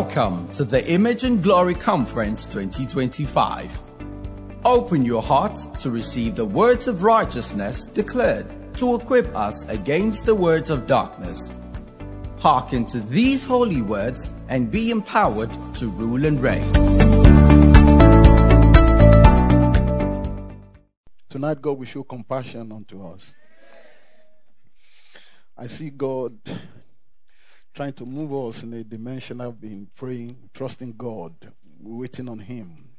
Welcome to the Image and Glory Conference 2025. Open your heart to receive the words of righteousness declared to equip us against the words of darkness. Hearken to these holy words and be empowered to rule and reign. Tonight, God will show compassion unto us. I see God trying to move us in a dimension. I've been praying, trusting God, waiting on Him.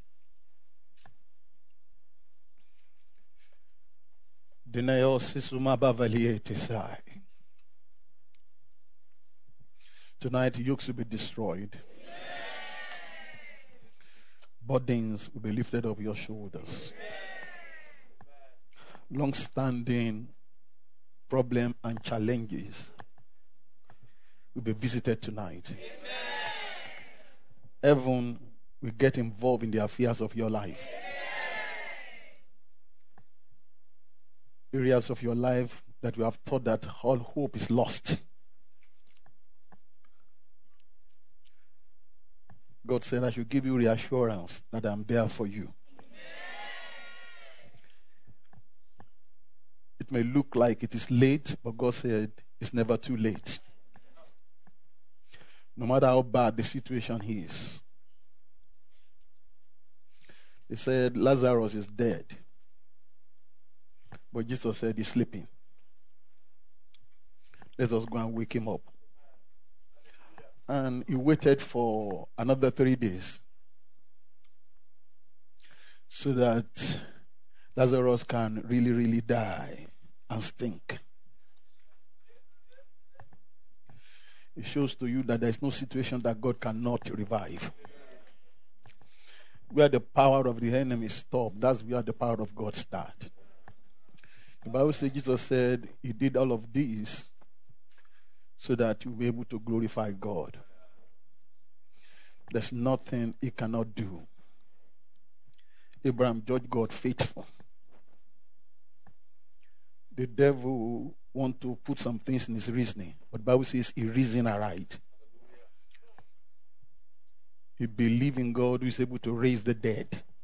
Tonight, yokes will be destroyed. Burdens will be lifted off your shoulders. Long-standing problems and challenges will be visited tonight. Heaven will get involved in the affairs of your life. Areas of your life that you have thought that all hope is lost. God said, I should give you reassurance that I'm there for you. It may look like it is late, but God said it's never too late. No matter how bad the situation is. He said Lazarus is dead. But Jesus said he's sleeping. Let us go and wake him up. And he waited for another 3 days so that Lazarus can really die and stink. It shows to you that there is no situation that God cannot revive. Where the power of the enemy stops, that's where the power of God starts. The Bible says, Jesus said he did all of this so that you'll be able to glorify God. There's nothing he cannot do. Abraham judged God faithful. The devil want to put some things in his reasoning, but the Bible says he reasoned aright. He believed in God who is able to raise the dead.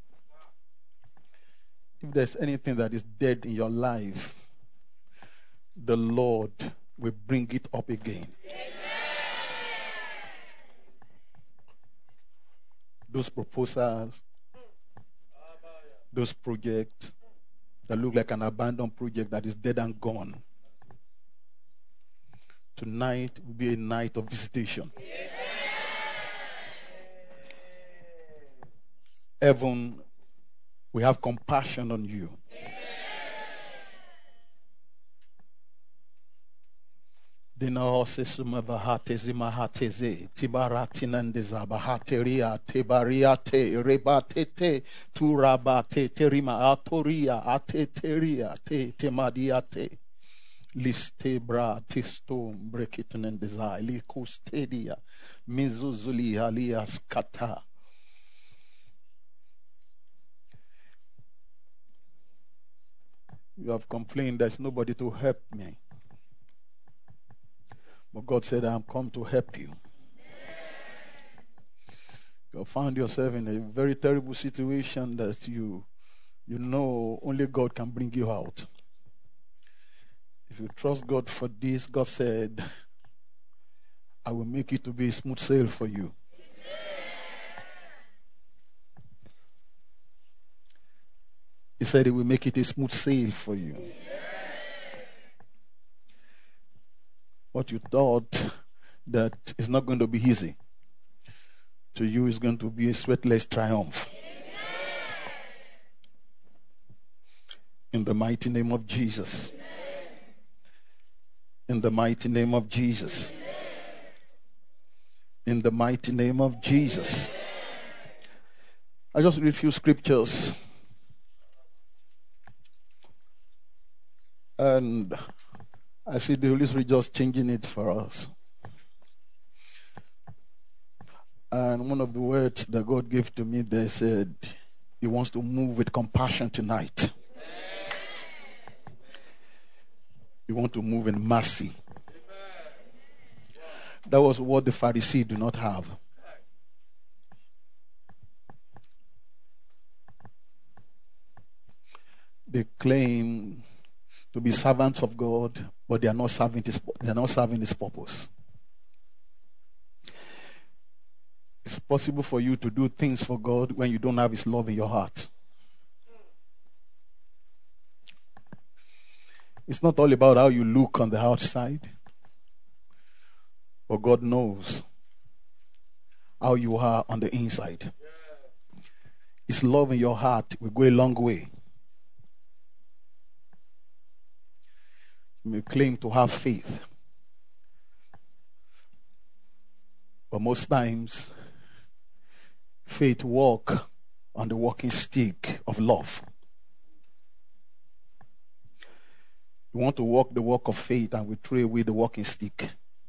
If there's anything that is dead in your life, the Lord will bring it up again. Amen. Those proposals, those projects that look like an abandoned project that is dead and gone. Tonight will be a night of visitation. Amen. Heaven will have compassion on you. Listebra tistum brekitun and desire likustedia mizuzuli alias kata. You have complained there's nobody to help me. But God said, I'm come to help you. You have found yourself in a very terrible situation that you know only God can bring you out. If you trust God for this, God said, I will make it to be a smooth sail for you. He said he will make it a smooth sail for you. What you thought that is not going to be easy, to you is going to be a sweatless triumph. In the mighty name of Jesus. In the mighty name of Jesus. In the mighty name of Jesus. I just read a few scriptures. And I see the Holy Spirit just changing it for us. And one of the words that God gave to me, they said, He wants to move with compassion tonight. He wants to move in mercy. That was what the Pharisees do not have. They claim to be servants of God, but they are not serving his purpose. It's possible for you to do things for God when you don't have his love in your heart. It's not all about how you look on the outside, but God knows how you are on the inside. His love in your heart will go a long way. You may claim to have faith, but most times faith walk on the walking stick of love. You want to walk the walk of faith and we throw away the walking stick.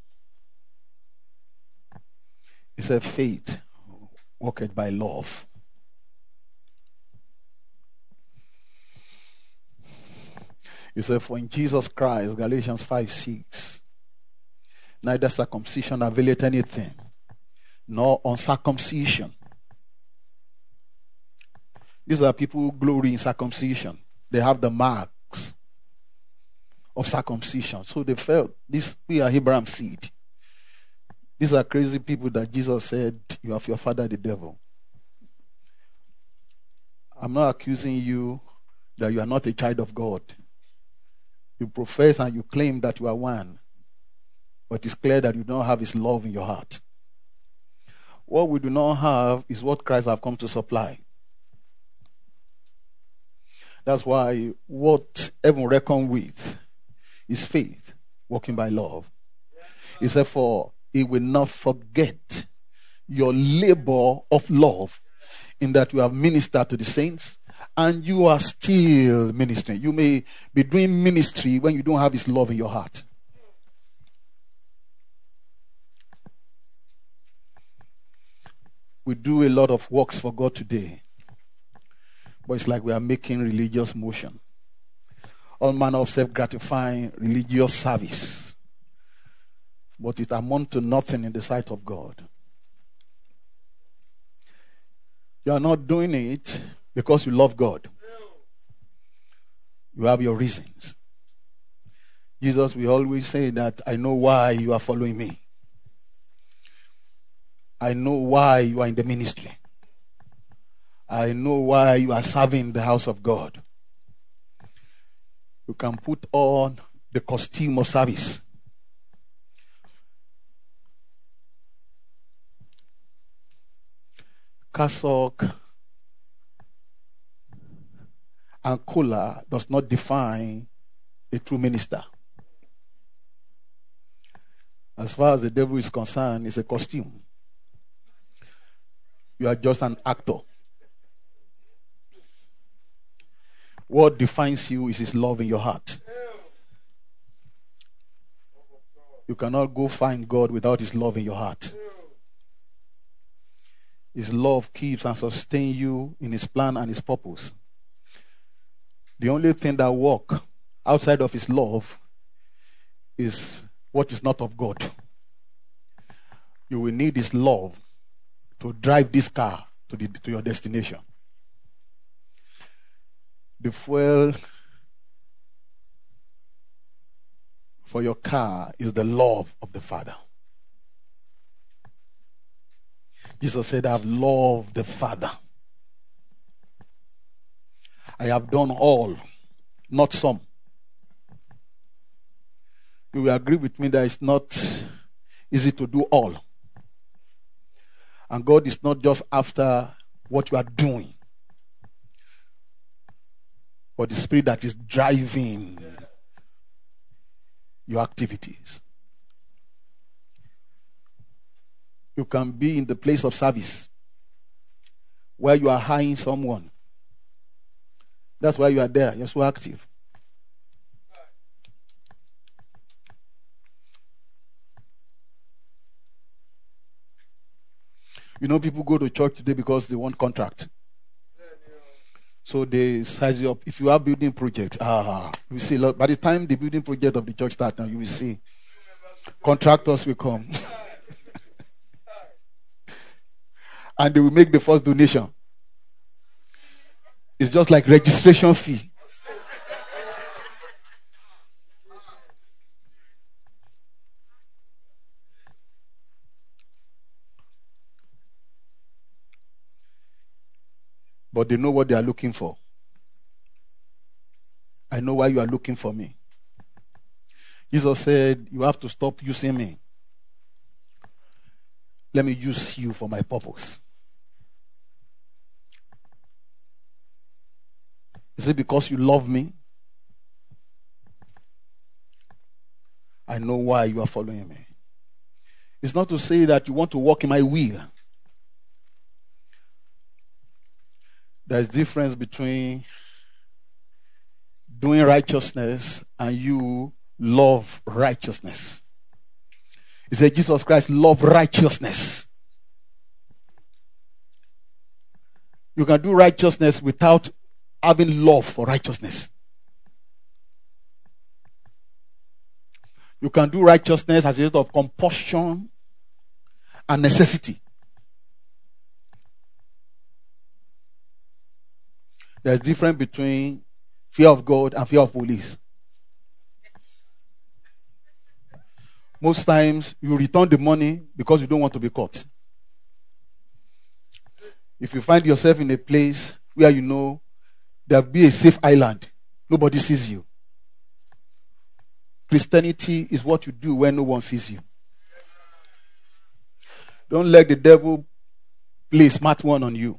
He said faith walketh by love. He said, for in Jesus Christ, Galatians 5:6, neither circumcision availeth anything, nor uncircumcision. These are people who glory in circumcision. They have the marks of circumcision. So they felt, we are Abraham's seed. These are crazy people that Jesus said, you have your father the devil. I'm not accusing you that you are not a child of God. You profess and you claim that you are one, but it's clear that you don't have his love in your heart. What we do not have is what Christ has come to supply. That's why what heaven reckons with is faith, walking by love. He said, for he will not forget your labor of love, in that you have ministered to the saints and you are still ministering. You may be doing ministry when you don't have his love in your heart. We do a lot of works for God today, but it's like we are making religious motion. All manner of self-gratifying religious service, but it amounts to nothing in the sight of God. You are not doing it because you love God. You have your reasons. Jesus will always say that, I know why you are following me. I know why you are in the ministry. I know why you are serving the house of God. You can put on the costume of service. Cassock and collar does not define a true minister. As far as the devil is concerned, it's a costume. You are just an actor. What defines you is his love in your heart. You cannot go find God without his love in your heart. His love keeps and sustains you in his plan and his purpose. The only thing that works outside of his love is what is not of God. You will need his love to drive this car to your destination. The fuel for your car is the love of the Father. Jesus said, I have loved the Father. I have done all, not some. You will agree with me that it's not easy to do all. And God is not just after what you are doing, but the spirit that is driving your activities. You can be in the place of service where you are hiring someone. That's why you are there. You're so active. You know, people go to church today because they want contract. So they size you up. If you have building project, you see, by the time the building project of the church starts, you will see contractors will come. And they will make the first donation. It's just like registration fee. but they know what they are looking for. I know why you are looking for me. Jesus said, you have to stop using me. Let me use you for my purpose. Is it because you love me? I know why you are following me. It's not to say that you want to walk in my will. There's difference between doing righteousness and you love righteousness. He said Jesus Christ loved righteousness. You can do righteousness without having love for righteousness. You can do righteousness as a result of compulsion and necessity. There's difference between fear of God and fear of police. Most times you return the money because you don't want to be caught. If you find yourself in a place where you know there'll be a safe island, nobody sees you. Christianity is what you do when no one sees you. Don't let the devil play smart one on you.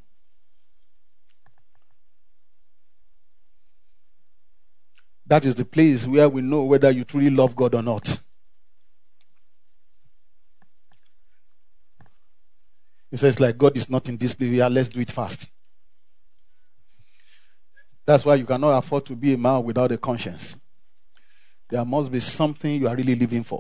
That is the place where we know whether you truly love God or not. It says, like, God is not in this place. Let's do it fast. That's why you cannot afford to be a man without a conscience. There must be something you are really living for.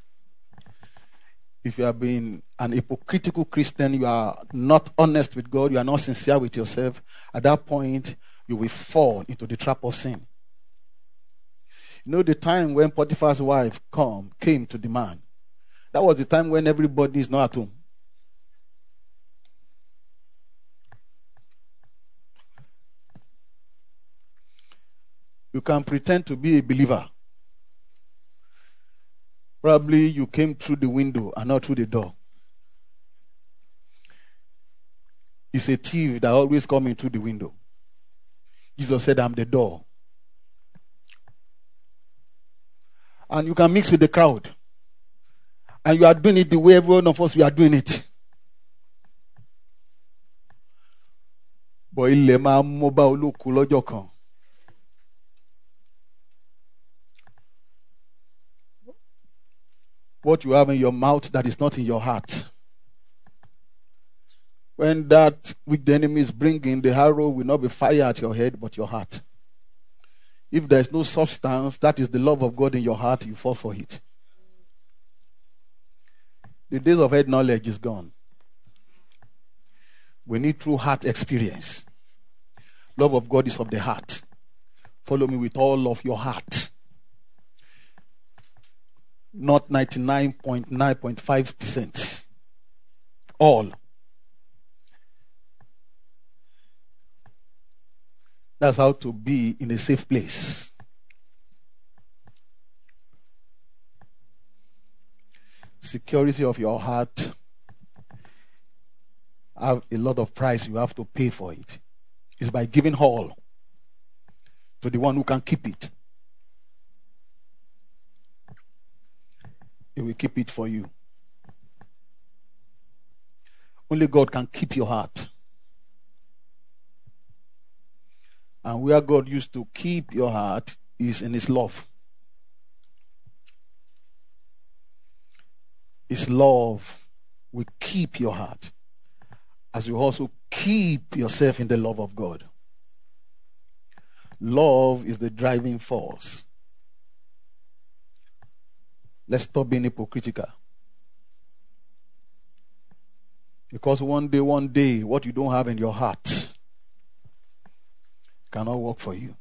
If you have been an hypocritical Christian, you are not honest with God, you are not sincere with yourself, at that point, you will fall into the trap of sin. You know, the time when Potiphar's wife came to the man, that was the time when everybody is not at home. You can pretend to be a believer. Probably you came through the window and not through the door. It's a thief that always comes in through the window. Jesus said, I'm the door. And you can mix with the crowd. And you are doing it the way every one of us, we are doing it. But ilẹ̀ máa mú bá olóko lọ́jọ́ kan. What you have in your mouth that is not in your heart. When that which the enemy is bringing, the arrow will not be fired at your head, but your heart. If there is no substance, that is the love of God in your heart, you fall for it. The days of head knowledge is gone. We need true heart experience. Love of God is of the heart. Follow me with all of your heart. Not 99.9.5%. All. That's how to be in a safe place. Security of your heart have a lot of price you have to pay for it. It's by giving all to the one who can keep it. He will keep it for you. Only God can keep your heart. And where God used to keep your heart is in His love. His love will keep your heart, as you also keep yourself in the love of God. Love is the driving force. Let's stop being hypocritical. Because one day, what you don't have in your heart cannot work for you.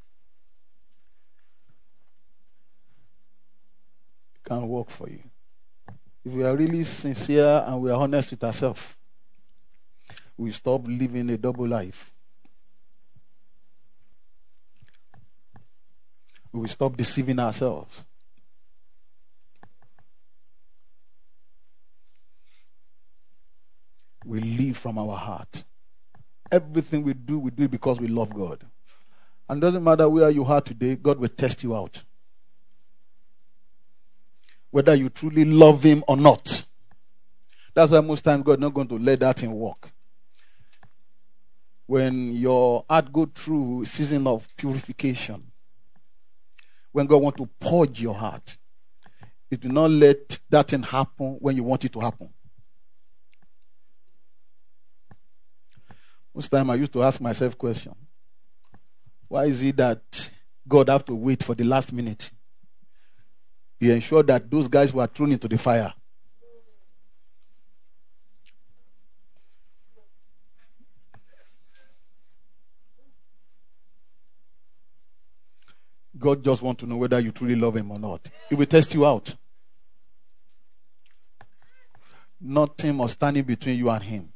Can't work for you. If we are really sincere and we are honest with ourselves, we stop living a double life. We will stop deceiving ourselves. We live from our heart. Everything we do it because we love God. And it doesn't matter where you are today, God will test you out. Whether you truly love Him or not. That's why most times God is not going to let that thing work. When your heart go through a season of purification, when God wants to purge your heart, it will not let that thing happen when you want it to happen. Most time I used to ask myself question. Why is it that God have to wait for the last minute? He ensured that those guys were thrown into the fire. God just wants to know whether you truly love Him or not. He will test you out. Nothing must stand in between you and Him.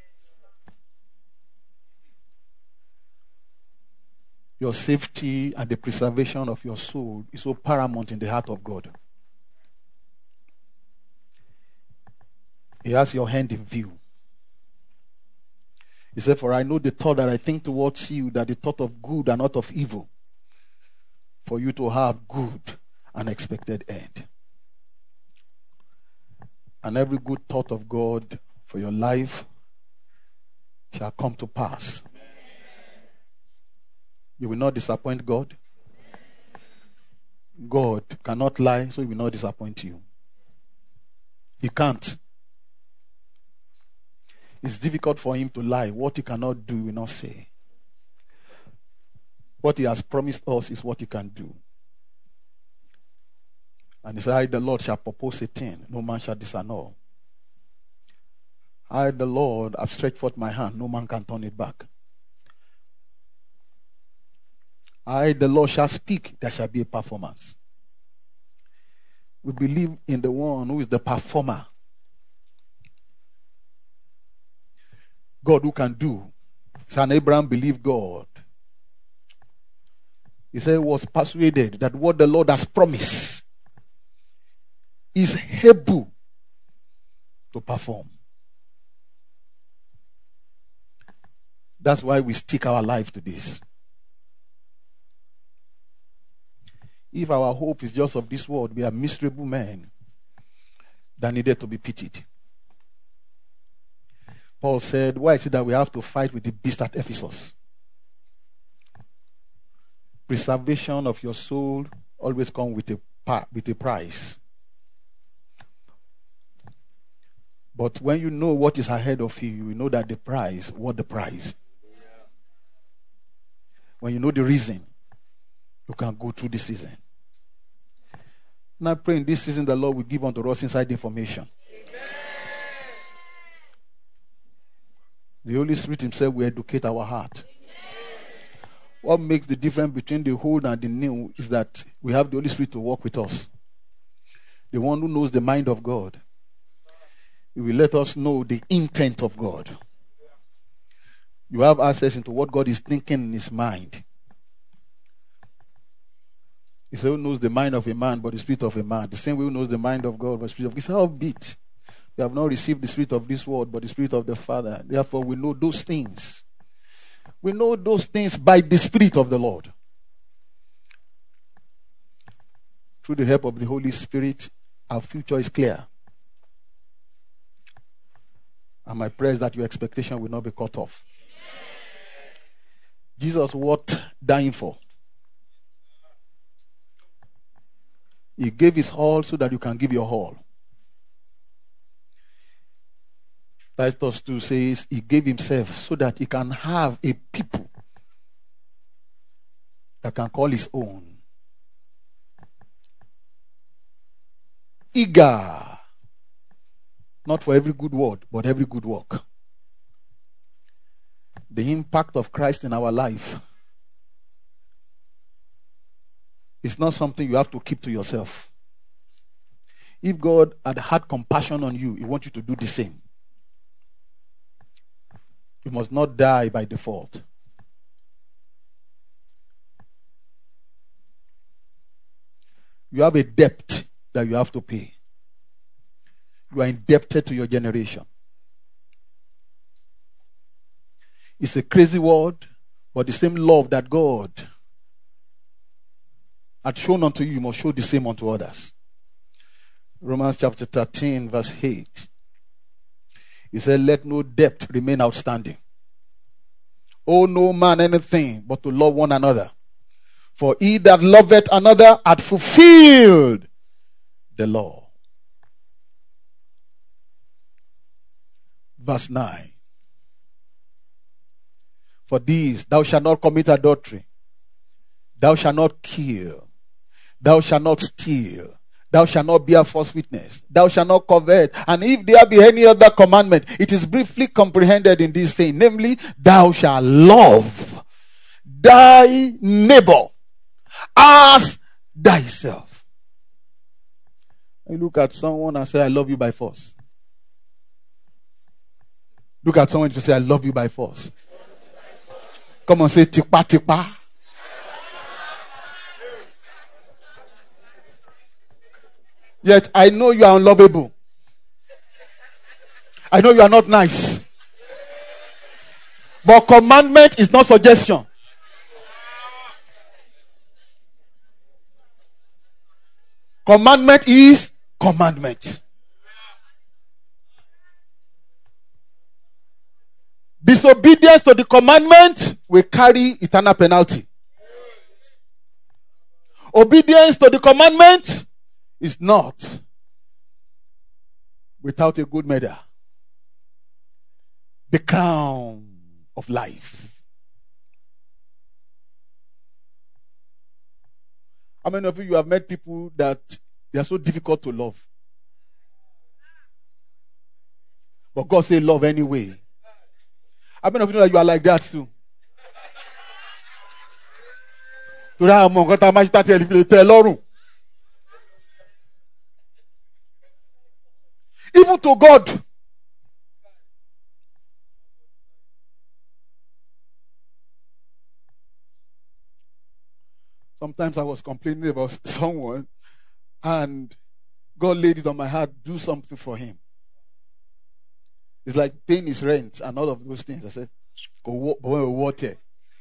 Your safety and the preservation of your soul is so paramount in the heart of God. He has your hand in view. He said, for I know the thought that I think towards you, that the thought of good and not of evil, for you to have good and expected end. And every good thought of God for your life shall come to pass. You will not disappoint God. God cannot lie, so He will not disappoint you. He can't. It's difficult for Him to lie. What He cannot do, He will not say. What He has promised us is what He can do. And He said, I, the Lord, shall propose a thing, no man shall disannul. I, the Lord, have stretched forth my hand, no man can turn it back. I, the Lord, shall speak, there shall be a performance. We believe in the one who is the performer. God who can do. Son Abraham believed God. He said he was persuaded that what the Lord has promised is able to perform. That's why we stick our life to this. If our hope is just of this world, we are miserable men that needed to be pitied. Paul said, why is it that we have to fight with the beast at Ephesus? Preservation of your soul always comes with a price. But when you know what is ahead of you, you know that the price, what the price. When you know the reason, you can go through the season. And I pray in this season the Lord will give unto us inside information. Amen. The Holy Spirit Himself will educate our heart. Amen. What makes the difference between the old and the new is that we have the Holy Spirit to walk with us. The one who knows the mind of God. He will let us know the intent of God. You have access into what God is thinking in His mind. He said, who knows the mind of a man, but the spirit of a man. The same way who knows the mind of God, but the spirit of God. He said, howbeit, we have not received the spirit of this world, but the spirit of the Father. Therefore, we know those things. We know those things by the Spirit of the Lord. Through the help of the Holy Spirit, our future is clear. And my prayer is that your expectation will not be cut off. Jesus, what dying for? He gave His all so that you can give your all. Titus 2 says He gave Himself so that He can have a people that can call His own. Eager, not for every good word, but every good work. The impact of Christ in our life is not something you have to keep to yourself. If God had compassion on you, He wants you to do the same. You must not die by default. You have a debt that you have to pay. You are indebted to your generation. It's a crazy word, but the same love that God had shown unto you, you must show the same unto others. Romans chapter 13, verse 8. He said, let no debt remain outstanding. Owe no man anything but to love one another. For he that loveth another hath fulfilled the law. Verse 9. For these, thou shalt not commit adultery. Thou shalt not kill. Thou shalt not steal. Thou shalt not bear false witness. Thou shalt not covet. And if there be any other commandment, it is briefly comprehended in this saying, namely, thou shalt love thy neighbor as thyself. You look at someone and say, I love you by force. Look at someone and say, I love you by force. Come on, say, tipa tipa. Yet I know you are unlovable. I know you are not nice. But commandment is not suggestion. Commandment is commandment. Disobedience to the commandment will carry eternal penalty. Obedience to the commandment is not without a good medal. The crown of life. How many of you have met people that they are so difficult to love? But God said love anyway. How many of you know that you are like that too? Even to God. Sometimes I was complaining about someone and God laid it on my heart, do something for him. It's like paying his rent and all of those things. I said, go water.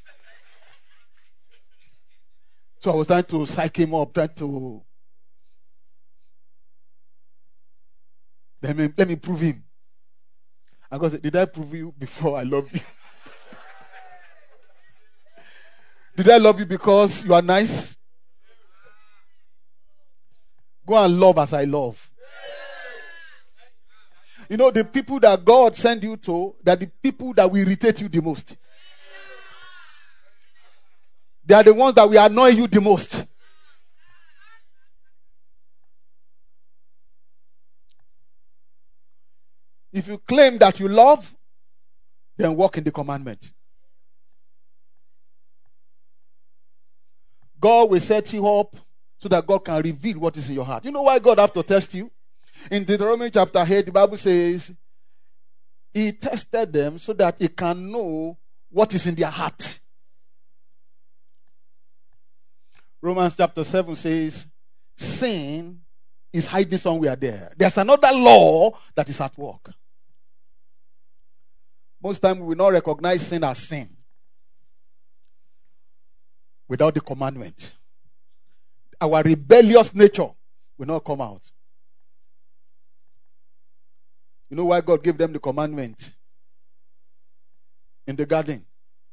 So I was trying to psych him up, trying to let me prove him. And God said, did I prove you before I love you? Did I love you because you are nice? Go and love as I love. You know, the people that God sent you to, that the people that will irritate you the most. They are the ones that will annoy you the most. If you claim that you love, then walk in the commandment. God will set you up so that God can reveal what is in your heart. You know why God has to test you? In Deuteronomy chapter 8, the Bible says, He tested them so that He can know what is in their heart. Romans chapter 7 says, sin is hiding somewhere there. There's another law that is at work. Most times we will not recognize sin as sin without the commandment. Our rebellious nature will not come out. You know why God gave them the commandment? In the garden.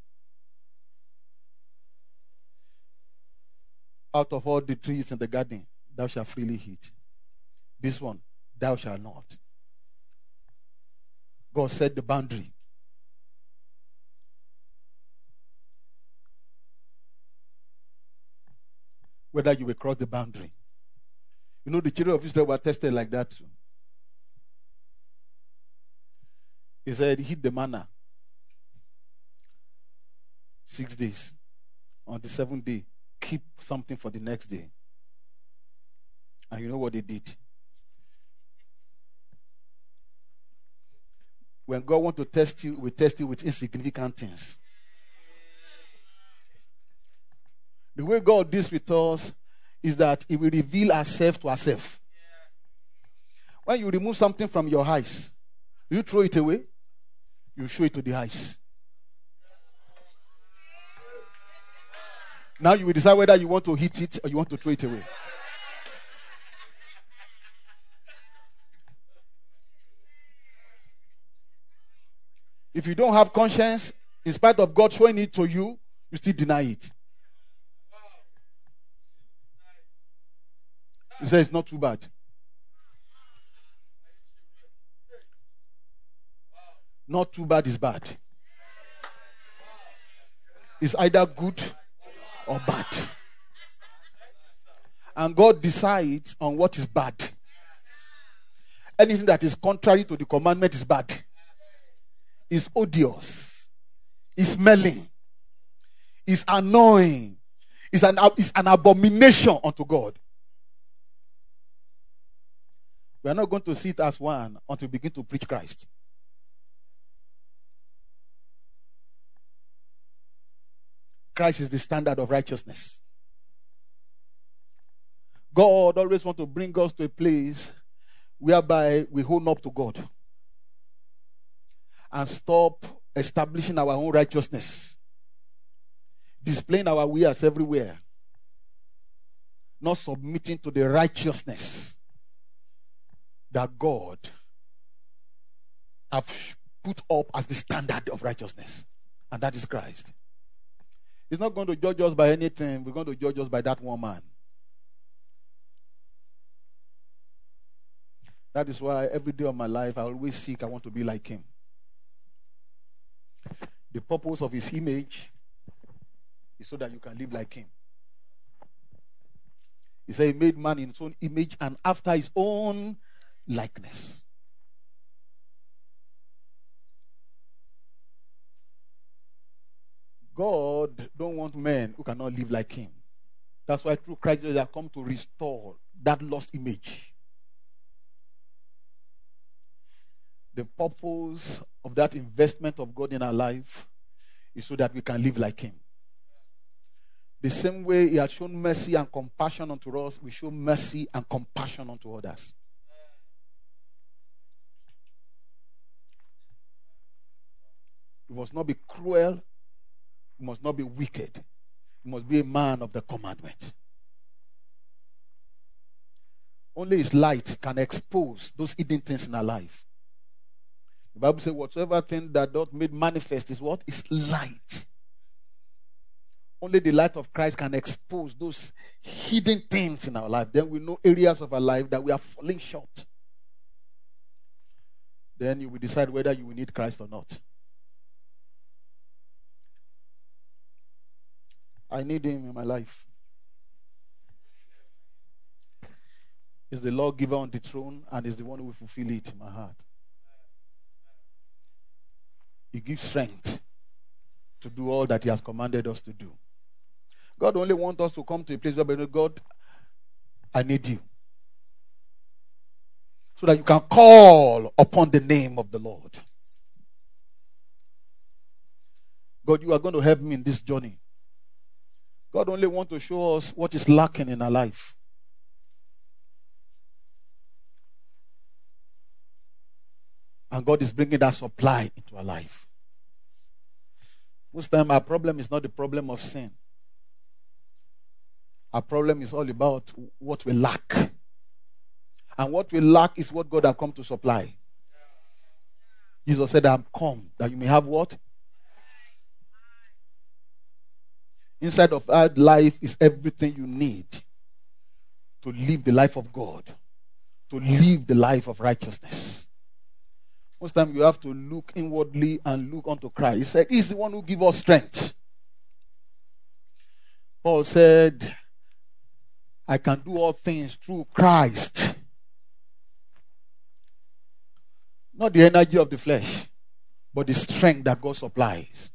Out of all the trees in the garden, thou shalt freely eat. This one, thou shalt not. God set the boundary. Whether you will cross the boundary. You know, the children of Israel were tested like that too. He said, eat the manna 6 days. On the 7th day, keep something for the next day. And you know what they did? When God wants to test you, we test you with insignificant things. The way God deals with us is that He will reveal ourselves to ourselves. When you remove something from your eyes, you throw it away, you show it to the eyes. Now you will decide whether you want to hit it or you want to throw it away. If you don't have conscience, in spite of God showing it to you, you still deny it. You say it's not too bad. Not too bad is bad. It's either good or bad. And God decides on what is bad. Anything that is contrary to the commandment is bad. It's odious. It's smelling. It's annoying. It's an abomination unto God. We are not going to sit as one until we begin to preach Christ. Christ is the standard of righteousness. God always wants to bring us to a place whereby we hold up to God and stop establishing our own righteousness, displaying our wares everywhere, not submitting to the righteousness that God have put up as the standard of righteousness, and that is Christ. He's not going to judge us by anything. We're going to judge us by that one man. That is why every day of my life I always seek, I want to be like him. The purpose of his image is so that you can live like him. He said he made man in his own image and after his own likeness. God don't want men who cannot live like him. That's why through Christ they have come to restore that lost image. The purpose of that investment of God in our life is so that we can live like him. The same way he has shown mercy and compassion unto us, we show mercy and compassion unto others. We must not be cruel. We must not be wicked. We must be a man of the commandment. Only his light can expose those hidden things in our life. The Bible says, whatsoever thing that doth made manifest is what? Is light. Only the light of Christ can expose those hidden things in our life. Then we know areas of our life that we are falling short. Then you will decide whether you will need Christ or not. I need him in my life. He's the lawgiver on the throne and is the one who will fulfill it in my heart. He gives strength to do all that he has commanded us to do. God only wants us to come to a place where we know, God, I need you. So that you can call upon the name of the Lord. God, you are going to help me in this journey. God only wants to show us what is lacking in our life. And God is bringing that supply into our life. Most time our problem is not the problem of sin. Our problem is all about what we lack. And what we lack is what God has come to supply. Jesus said, I am come that you may have what? Inside of our life is everything you need to live the life of God, to live the life of righteousness. Most time you have to look inwardly and look unto Christ. He said, he's the one who gives us strength. Paul said, I can do all things through Christ. Not the energy of the flesh, but the strength that God supplies.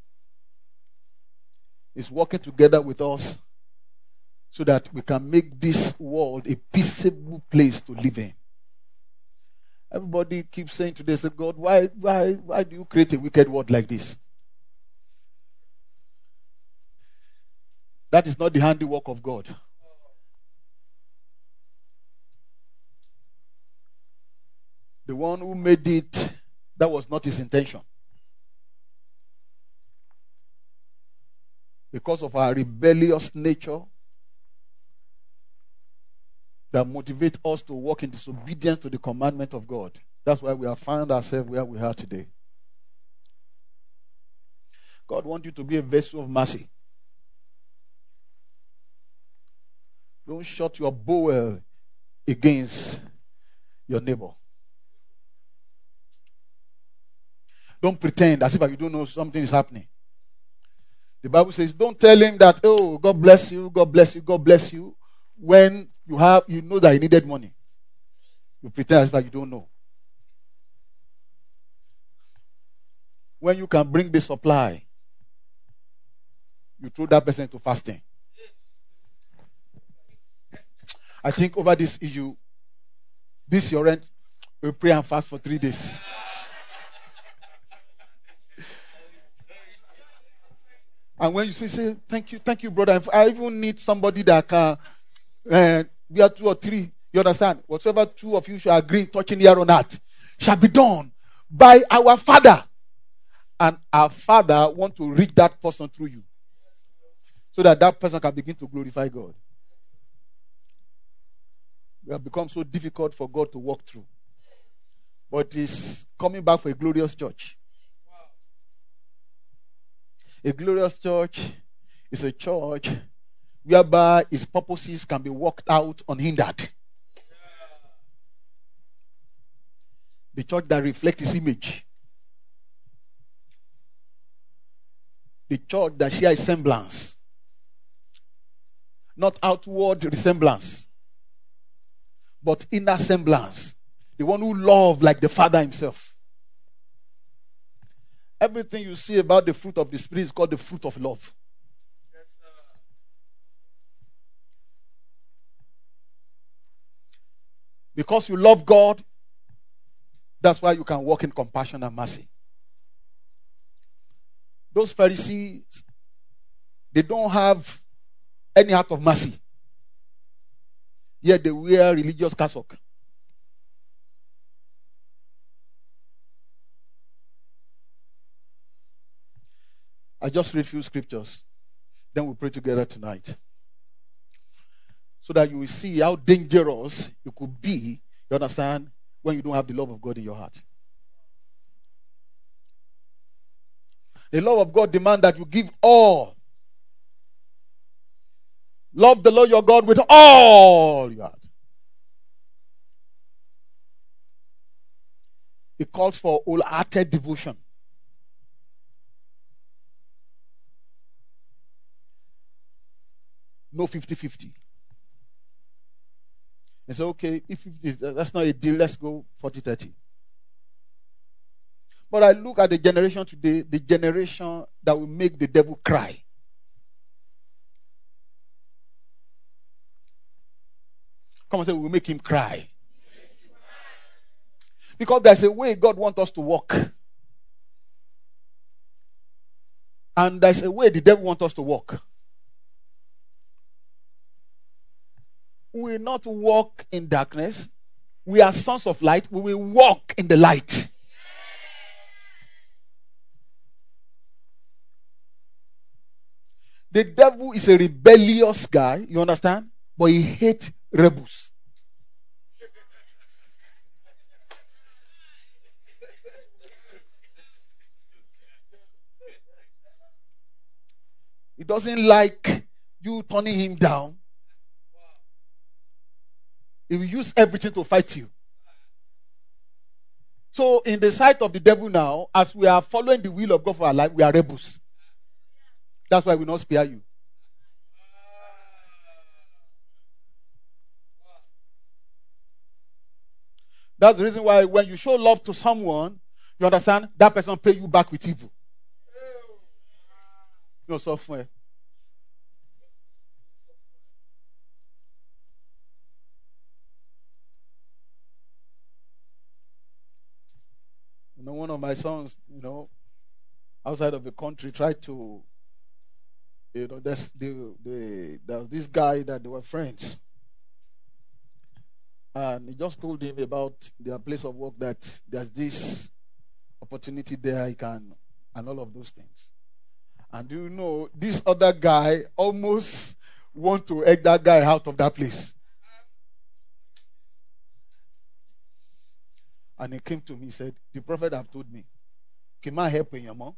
Is working together with us so that we can make this world a peaceable place to live in. Everybody keeps saying today, say, God, why do you create a wicked world like this? That is not the handiwork of God. The one who made it, that was not his intention. because of our rebellious nature that motivate us to walk in disobedience to the commandment of God. That's why we have found ourselves where we are today. God wants you to be a vessel of mercy. Don't shut your bowel against your neighbor. Don't pretend as if you don't know something is happening. The Bible says, don't tell him that, oh, God bless you, God bless you, God bless you, when you know that he needed money. You pretend as if you don't know. When you can bring the supply, you throw that person into fasting. I think over this issue, this your rent, we pray and fast for 3 days. And when you say, thank you, brother. I even need somebody that can, we are 2 or 3. You understand? Whatever 2 of you shall agree, touching here on earth, shall be done by our Father. And our Father want to reach that person through you, so that person can begin to glorify God. We have become so difficult for God to walk through. But He's coming back for a glorious church. A glorious church is a church whereby its purposes can be worked out unhindered. The church that reflects His image. The church that shares semblance. Not outward resemblance, but inner semblance. The one who loves like the Father Himself. Everything you see about the fruit of the Spirit is called the fruit of love. Yes, sir. Because you love God, that's why you can walk in compassion and mercy. Those Pharisees, they don't have any heart of mercy. Yet they wear religious cassock. I just read a few scriptures. Then we'll pray together tonight. So that you will see how dangerous it could be, you understand, when you don't have the love of God in your heart. The love of God demands that you give all. Love the Lord your God with all your heart. It calls for wholehearted devotion. No 50-50. They say, okay, if 50, that's not a deal, let's go 40-30. But I look at the generation today, the generation that will make the devil cry. Come on, say, we will make him cry. Because there's a way God wants us to walk. And there's a way the devil wants us to walk. We will not walk in darkness. We are sons of light. We will walk in the light. The devil is a rebellious guy, you understand? But he hates rebels. He doesn't like you turning him down. He will use everything to fight you. So in the sight of the devil now, as we are following the will of God for our life, we are rebels. That's why we will not spare you. That's the reason why when you show love to someone, you understand, that person pay you back with evil. No software. One of my sons, outside of the country tried to, there was this guy that they were friends. And he just told him about their place of work, that there's this opportunity there, he can, and all of those things. And do you know, this other guy almost want to egg that guy out of that place. And he came to me, he said, the prophet have told me, can I help in your mom?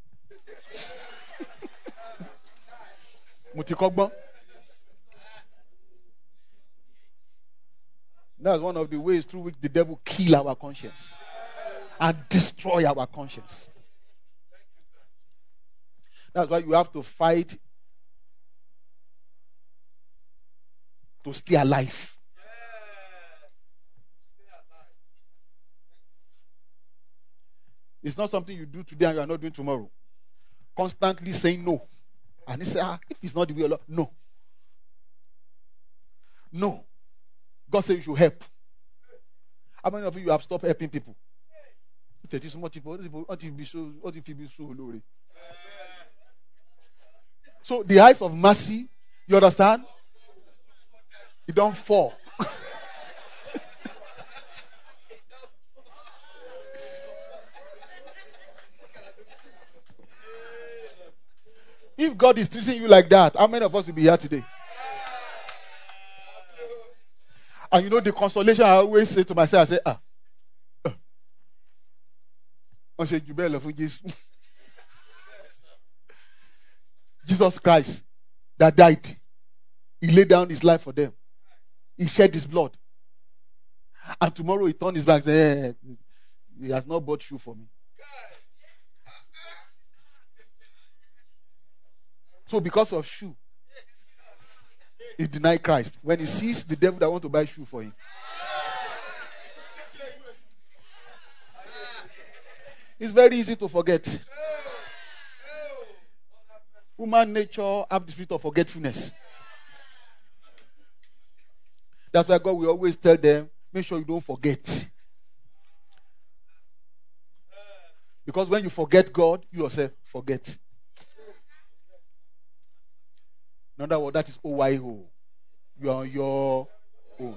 Mutikogba. That's one of the ways through which the devil kill our conscience and destroy our conscience. That's why you have to fight to stay alive. It's not something you do today and you are not doing tomorrow. Constantly saying no. And he said, if it's not the way of Lord, no. No. God said you should help. How many of you have stopped helping people? So the eyes of mercy, you understand? You don't fall. If God is treating you like that, how many of us will be here today? And you know the consolation I always say to myself, I say, Jesus Christ that died, he laid down his life for them. He shed his blood. And tomorrow he turned his back and said, he has not bought shoe for me. So because of shoe, he denied Christ. When he sees the devil that want to buy shoe for him. It's very easy to forget. Human nature have the spirit of forgetfulness. That's why God will always tell them, make sure you don't forget. Because when you forget God, you yourself forget. In other words, that is OYO. You are on your own.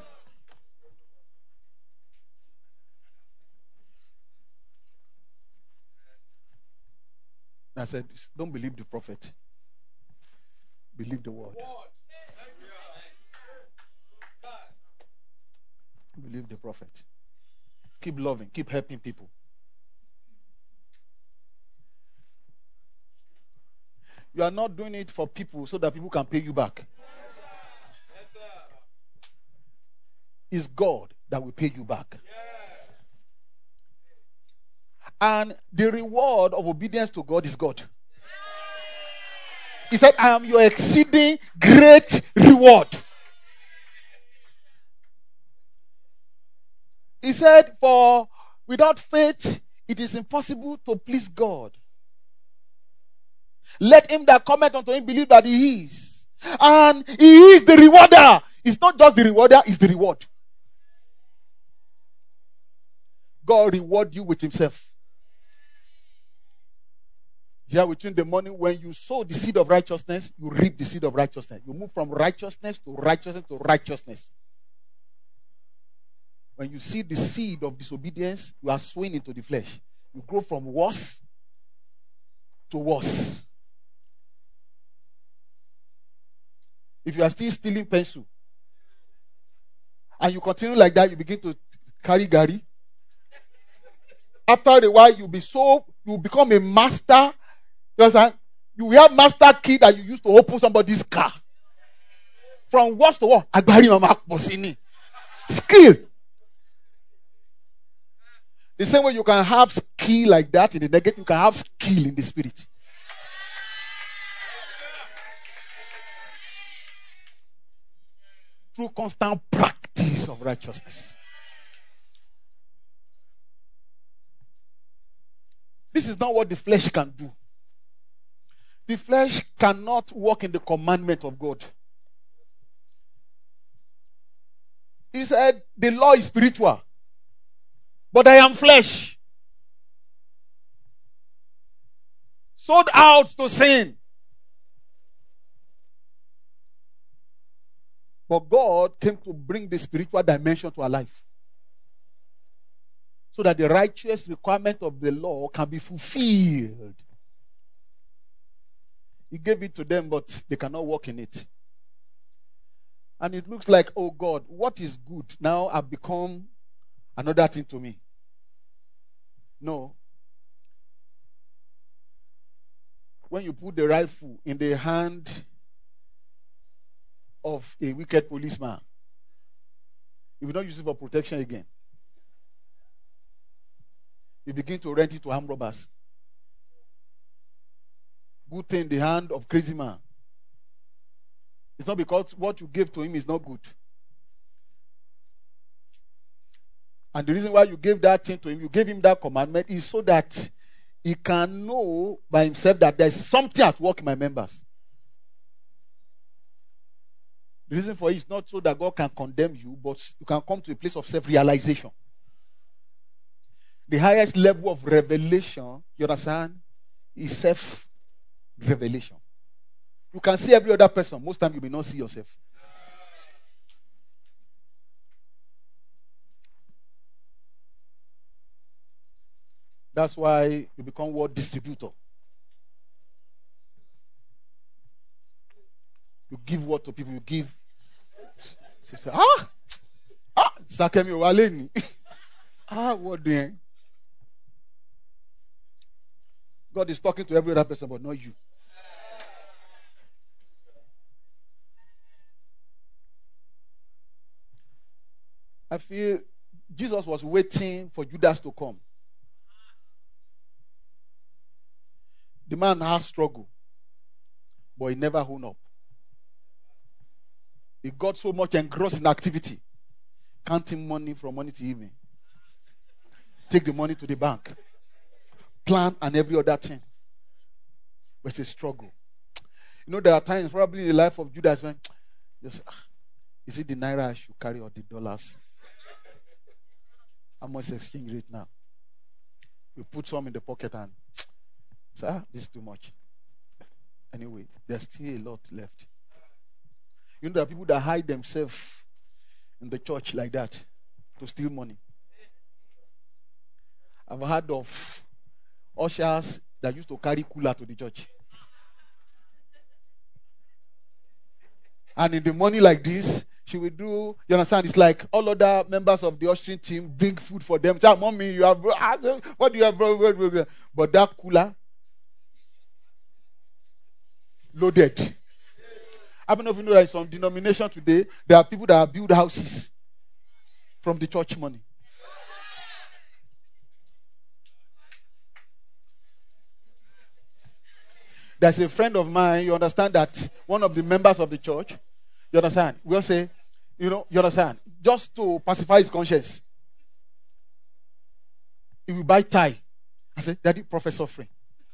I said, don't believe the prophet. Believe the word. Believe the prophet. Keep loving. Keep helping people. You are not doing it for people so that people can pay you back. It's God that will pay you back. And the reward of obedience to God is God. He said, I am your exceeding great reward. He said, for without faith, it is impossible to please God. Let him that cometh unto him believe that he is. And he is the rewarder. It's not just the rewarder, it's the reward. God reward you with himself. Here between the morning when you sow the seed of righteousness, you reap the seed of righteousness. You move from righteousness to righteousness to righteousness. When you see the seed of disobedience, you are sowing into the flesh. You grow from worse to worse. If you are still stealing pencil and you continue like that, you begin to carry gari. After a while, you become a master. You understand? You have master key that you use to open somebody's car. From worse to worse, skill. The same way you can have skill like that in the negative, you can have skill in the spirit. Through constant practice of righteousness. This is not what the flesh can do. The flesh cannot walk in the commandment of God. He said, the law is spiritual, but I am flesh. Sold out to sin. But God came to bring the spiritual dimension to our life. So that the righteous requirement of the law can be fulfilled He gave it to them, but they cannot walk in it. And it looks like, oh God, what is good now have become another thing to me. No. When you put the rifle in the hand of a wicked policeman, you will not use it for protection again. You begin to rent it to armed robbers. Good thing in the hand of crazy man. It's not because what you gave to him is not good. And the reason why you gave that thing to him, you gave him that commandment, is so that he can know by himself that there's something at work in my members. The reason for it is not so that God can condemn you, but you can come to a place of self-realization. The highest level of revelation, you understand, is self-revelation. You can see every other person. Most times you may not see yourself. That's why you become word distributor. You give word to people. You give. Sakemi Waleni. What doing? God is talking to every other person, but not you. I feel Jesus was waiting for Judas to come. The man has struggled, but he never hung up. He got so much engrossed in activity, counting money from morning to evening. Take the money to the bank, plan and every other thing. But it's a struggle. You know, there are times probably in the life of Judas when just, is it the naira I should carry or the dollars? How much is the exchange rate now? You put some in the pocket and say, this is too much. Anyway, there's still a lot left. You know, there are people that hide themselves in the church like that to steal money. I've heard of ushers that used to carry cooler to the church. And in the morning like this, she will do, you understand, it's like all other members of the ushering team bring food for them. Say, Mommy, you have, what do you have? But that cooler, loaded. I don't know if you know that in some denomination today, there are people that build houses from the church money. There's a friend of mine, you understand, that one of the members of the church, you understand, we'll say, you understand, just to pacify his conscience, he will buy tie. I said, Daddy, Professor Free.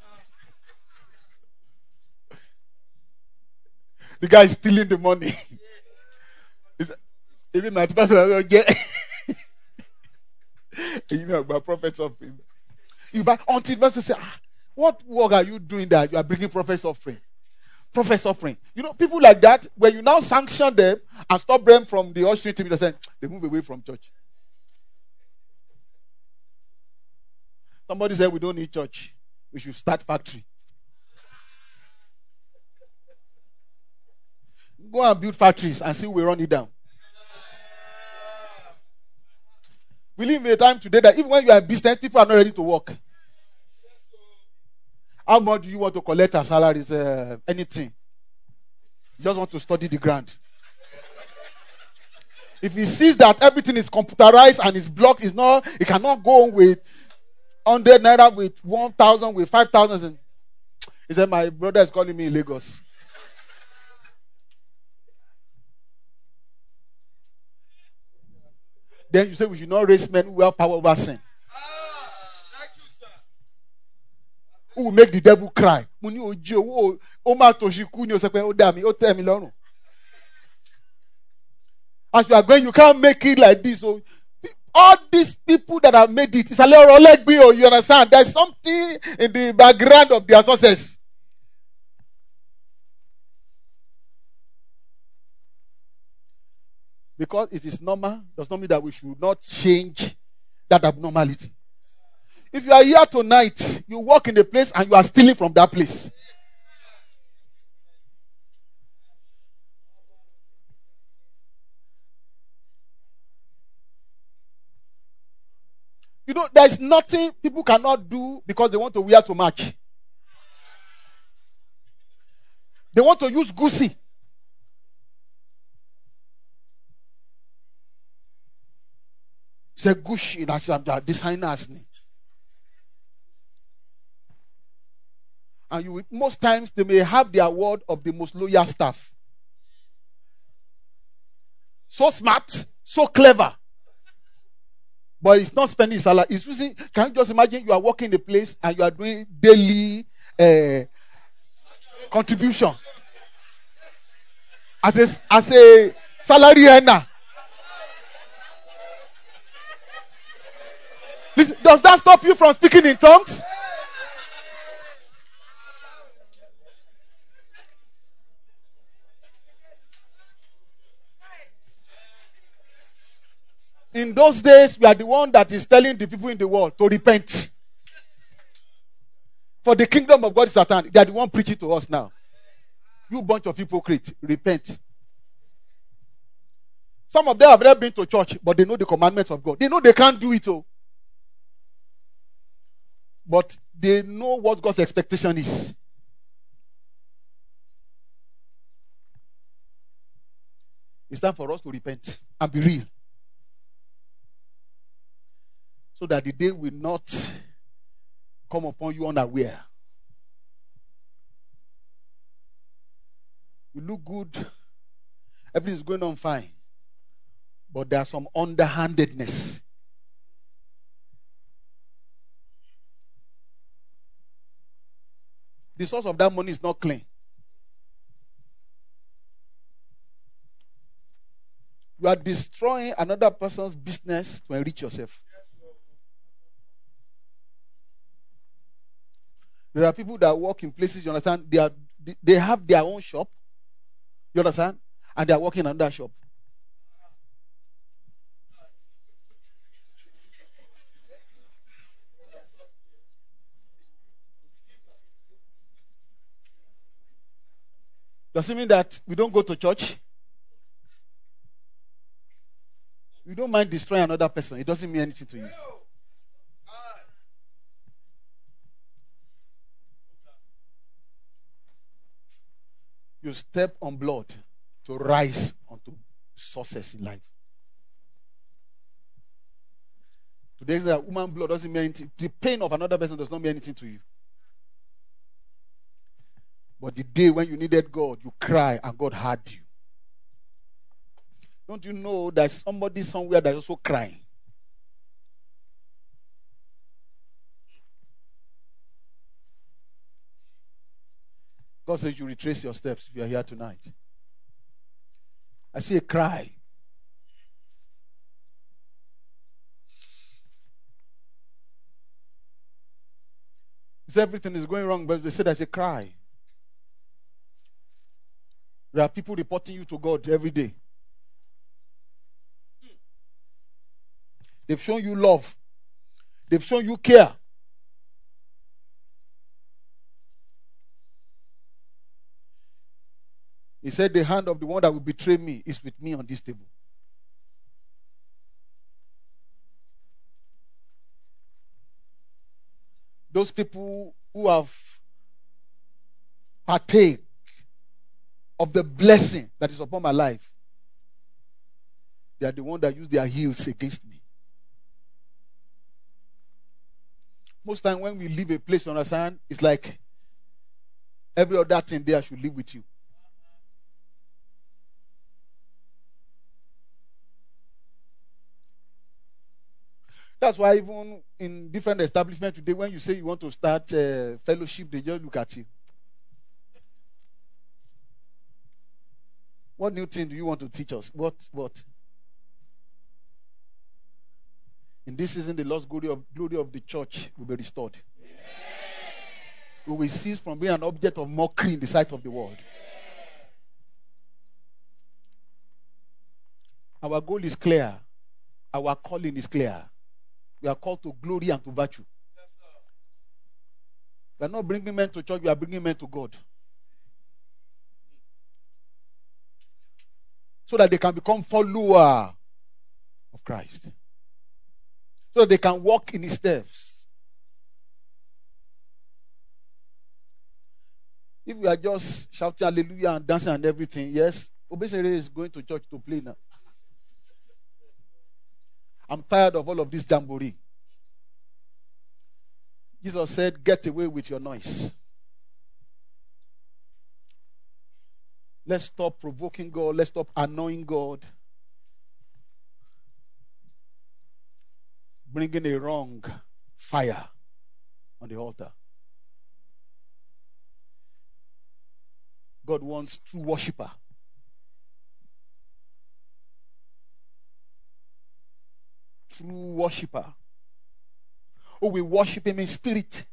The guy is stealing the money. Even my pastor, you know about prophets of him. You buy until the pastor say, what work are you doing that you are bringing prophets offering? Prophets offering. You know, people like that, when you now sanction them and stop them from the ushering team, they move away from church. Somebody said we don't need church. We should start factory. Go and build factories and see we run it down. We live in a time today that even when you are in business, people are not ready to work. How much do you want to collect as salaries? Anything. You just want to study the ground. If he sees that everything is computerized and is blocked, he cannot go with 100 naira, with 1,000, with 5,000. He said, my brother is calling me in Lagos. Then you say we should not raise men who have power over sin. Who will make the devil cry? As you are going, you can't make it like this. So, all these people that have made it, it's a little leg be, you understand? There's something in the background of their success. Because it is normal, does not mean that we should not change that abnormality. If you are here tonight, you walk in a place and you are stealing from that place. You know, there's nothing people cannot do because they want to wear to match. They want to use Gucci. Say Gucci, that's the designers. And you will, most times they may have the award of the most loyal staff. So smart, so clever. But it's not spending his salary. It's using, can you just imagine you are working in a place and you are doing daily contribution as a salary earner. Listen, does that stop you from speaking in tongues? In those days, we are the one that is telling the people in the world to repent. For the kingdom of God is at hand. They are the one preaching to us now. You bunch of hypocrites, repent. Some of them have never been to church, but they know the commandments of God. They know they can't do it all. But they know what God's expectation is. It's time for us to repent and be real. So that the day will not come upon you unaware. You look good. Everything is going on fine. But there's some underhandedness. The source of that money is not clean. You are destroying another person's business to enrich yourself. There are people that work in places, you understand, they have their own shop, you understand, and they are working in another shop. Does it mean that we don't go to church? We don't mind destroying another person. It doesn't mean anything to you. You step on blood to rise onto success in life. Today, that woman blood doesn't mean anything. The pain of another person does not mean anything to you. But the day when you needed God, you cry and God heard you. Don't you know there's somebody somewhere that's also crying? God says you retrace your steps if you are here tonight. I see a cry. He said everything is going wrong, but they said there's a cry. There are people reporting you to God every day. They've shown you love. They've shown you care. He said, the hand of the one that will betray me is with me on this table. Those people who have partake of the blessing that is upon my life, they are the one that use their heels against me. Most time when we leave a place, you understand, it's like every other thing there should live with you. That's why even in different establishments today, when you say you want to start fellowship, they just look at you. What new thing do you want to teach us? What? In this season, the lost glory of the church will be restored. Amen. We will cease from being an object of mockery in the sight of the world. Our goal is clear. Our calling is clear. We are called to glory and to virtue. We are not bringing men to church, we are bringing men to God. So that they can become followers of Christ. so they can walk in his steps. If we are just shouting hallelujah and dancing and everything, yes, Obesere is going to church to play now. I'm tired of all of this jamboree. Jesus said, get away with your noise. Let's stop provoking God. Let's stop annoying God. Bringing a wrong fire on the altar. God wants true worshiper. True worshiper. Oh, we worship him in spirit.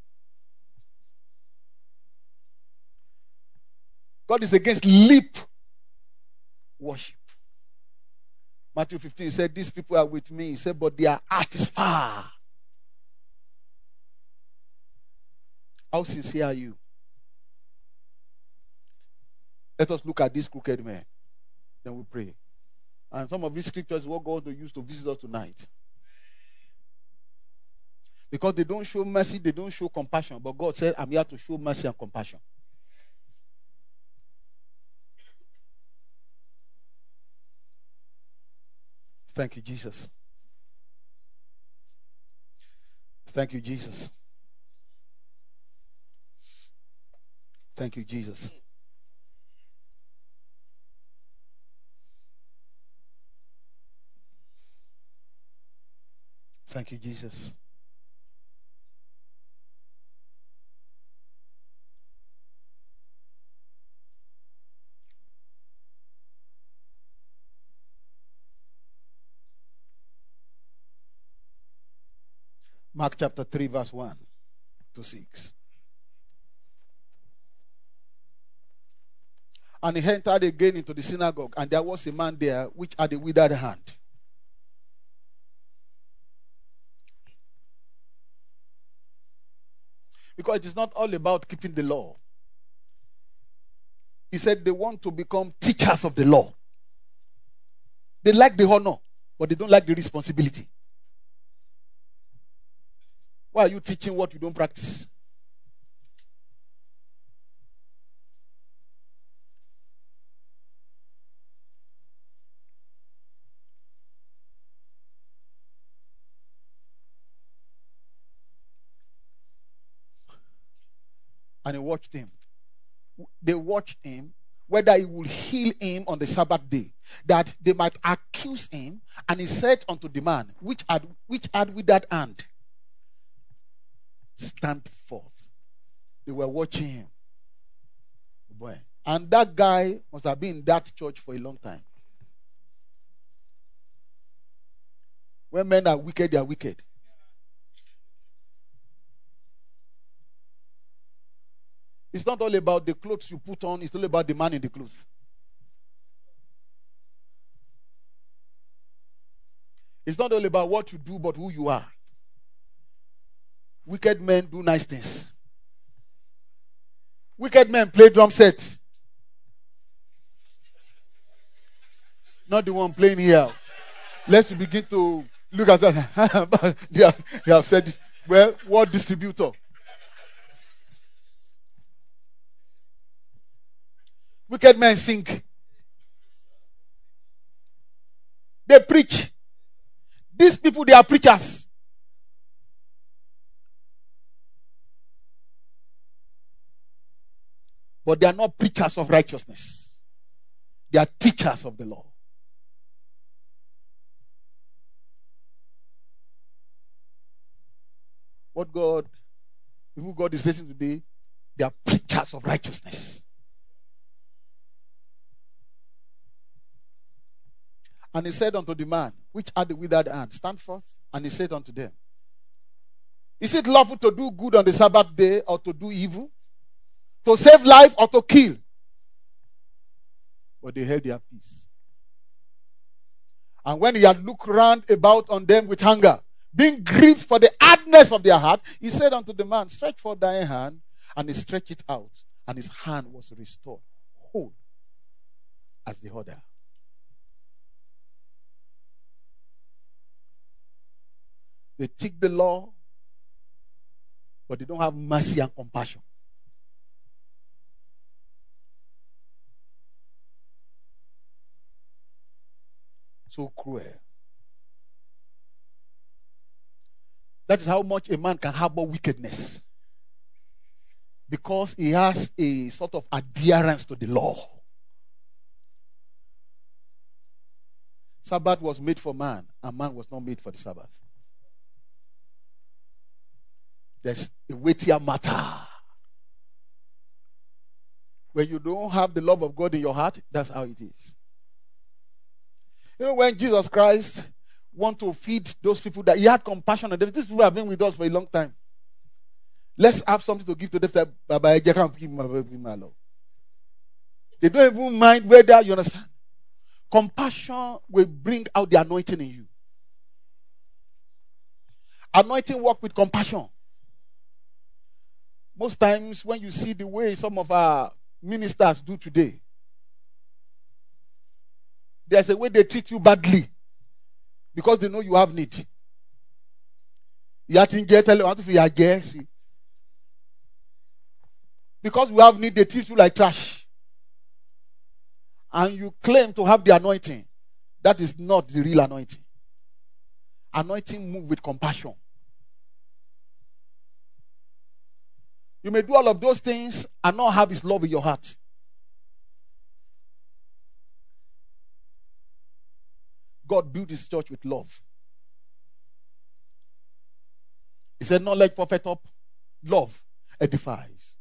God is against lip worship. Matthew 15 said, these people are with me. He said, but their heart is far. How sincere are you? Let us look at this crooked man. Then we pray. And some of these scriptures what God will use to visit us tonight. Because they don't show mercy, they don't show compassion. But God said, I'm here to show mercy and compassion. Thank you, Jesus. Thank you, Jesus. Thank you, Jesus. Thank you, Jesus. Mark chapter 3, verse 1 to 6. And he entered again into the synagogue, and there was a man there which had a withered hand. Because it is not all about keeping the law. He said they want to become teachers of the law. They like the honor, but they don't like the responsibility. Why are you teaching what you don't practice? And he watched him. They watched him, whether he would heal him on the Sabbath day, that they might accuse him. And he said unto the man, which had with that hand, stand forth. They were watching him. Boy. And that guy must have been in that church for a long time. When men are wicked, they are wicked. It's not all about the clothes you put on, it's all about the man in the clothes. It's not all about what you do, but who you are. Wicked men do nice things. Wicked men play drum sets. Not the one playing here. Let's begin to look at that. they have said, well, what distributor? Wicked men sing. They preach. These people, they are preachers. But they are not preachers of righteousness. They are teachers of the law. What God, who God is facing today, they are preachers of righteousness. And he said unto the man, which had the withered hand, stand forth. And he said unto them, is it lawful to do good on the Sabbath day or to do evil? To save life or to kill? But they held their peace. And when he had looked round about on them with hunger, being grieved for the hardness of their heart, he said unto the man, stretch forth thy hand. And he stretched it out, and his hand was restored, whole as the other. They take the law, but they don't have mercy and compassion. So cruel. That is how much a man can harbor wickedness. Because he has a sort of adherence to the law. Sabbath was made for man, and man was not made for the Sabbath. There's a weightier matter. When you don't have the love of God in your heart, that's how it is. You know, when Jesus Christ want to feed those people, that he had compassion on them. These people have been with us for a long time. Let's have something to give to them. They don't even mind whether, you understand. Compassion will bring out the anointing in you. Anointing work with compassion. Most times when you see the way some of our ministers do today, there's a way they treat you badly because they know you have need. Because you have need, they treat you like trash. And you claim to have the anointing. That is not the real anointing. Anointing moves with compassion. You may do all of those things and not have his love in your heart. God built his church with love. He said, knowledge puffeth up, love edifies.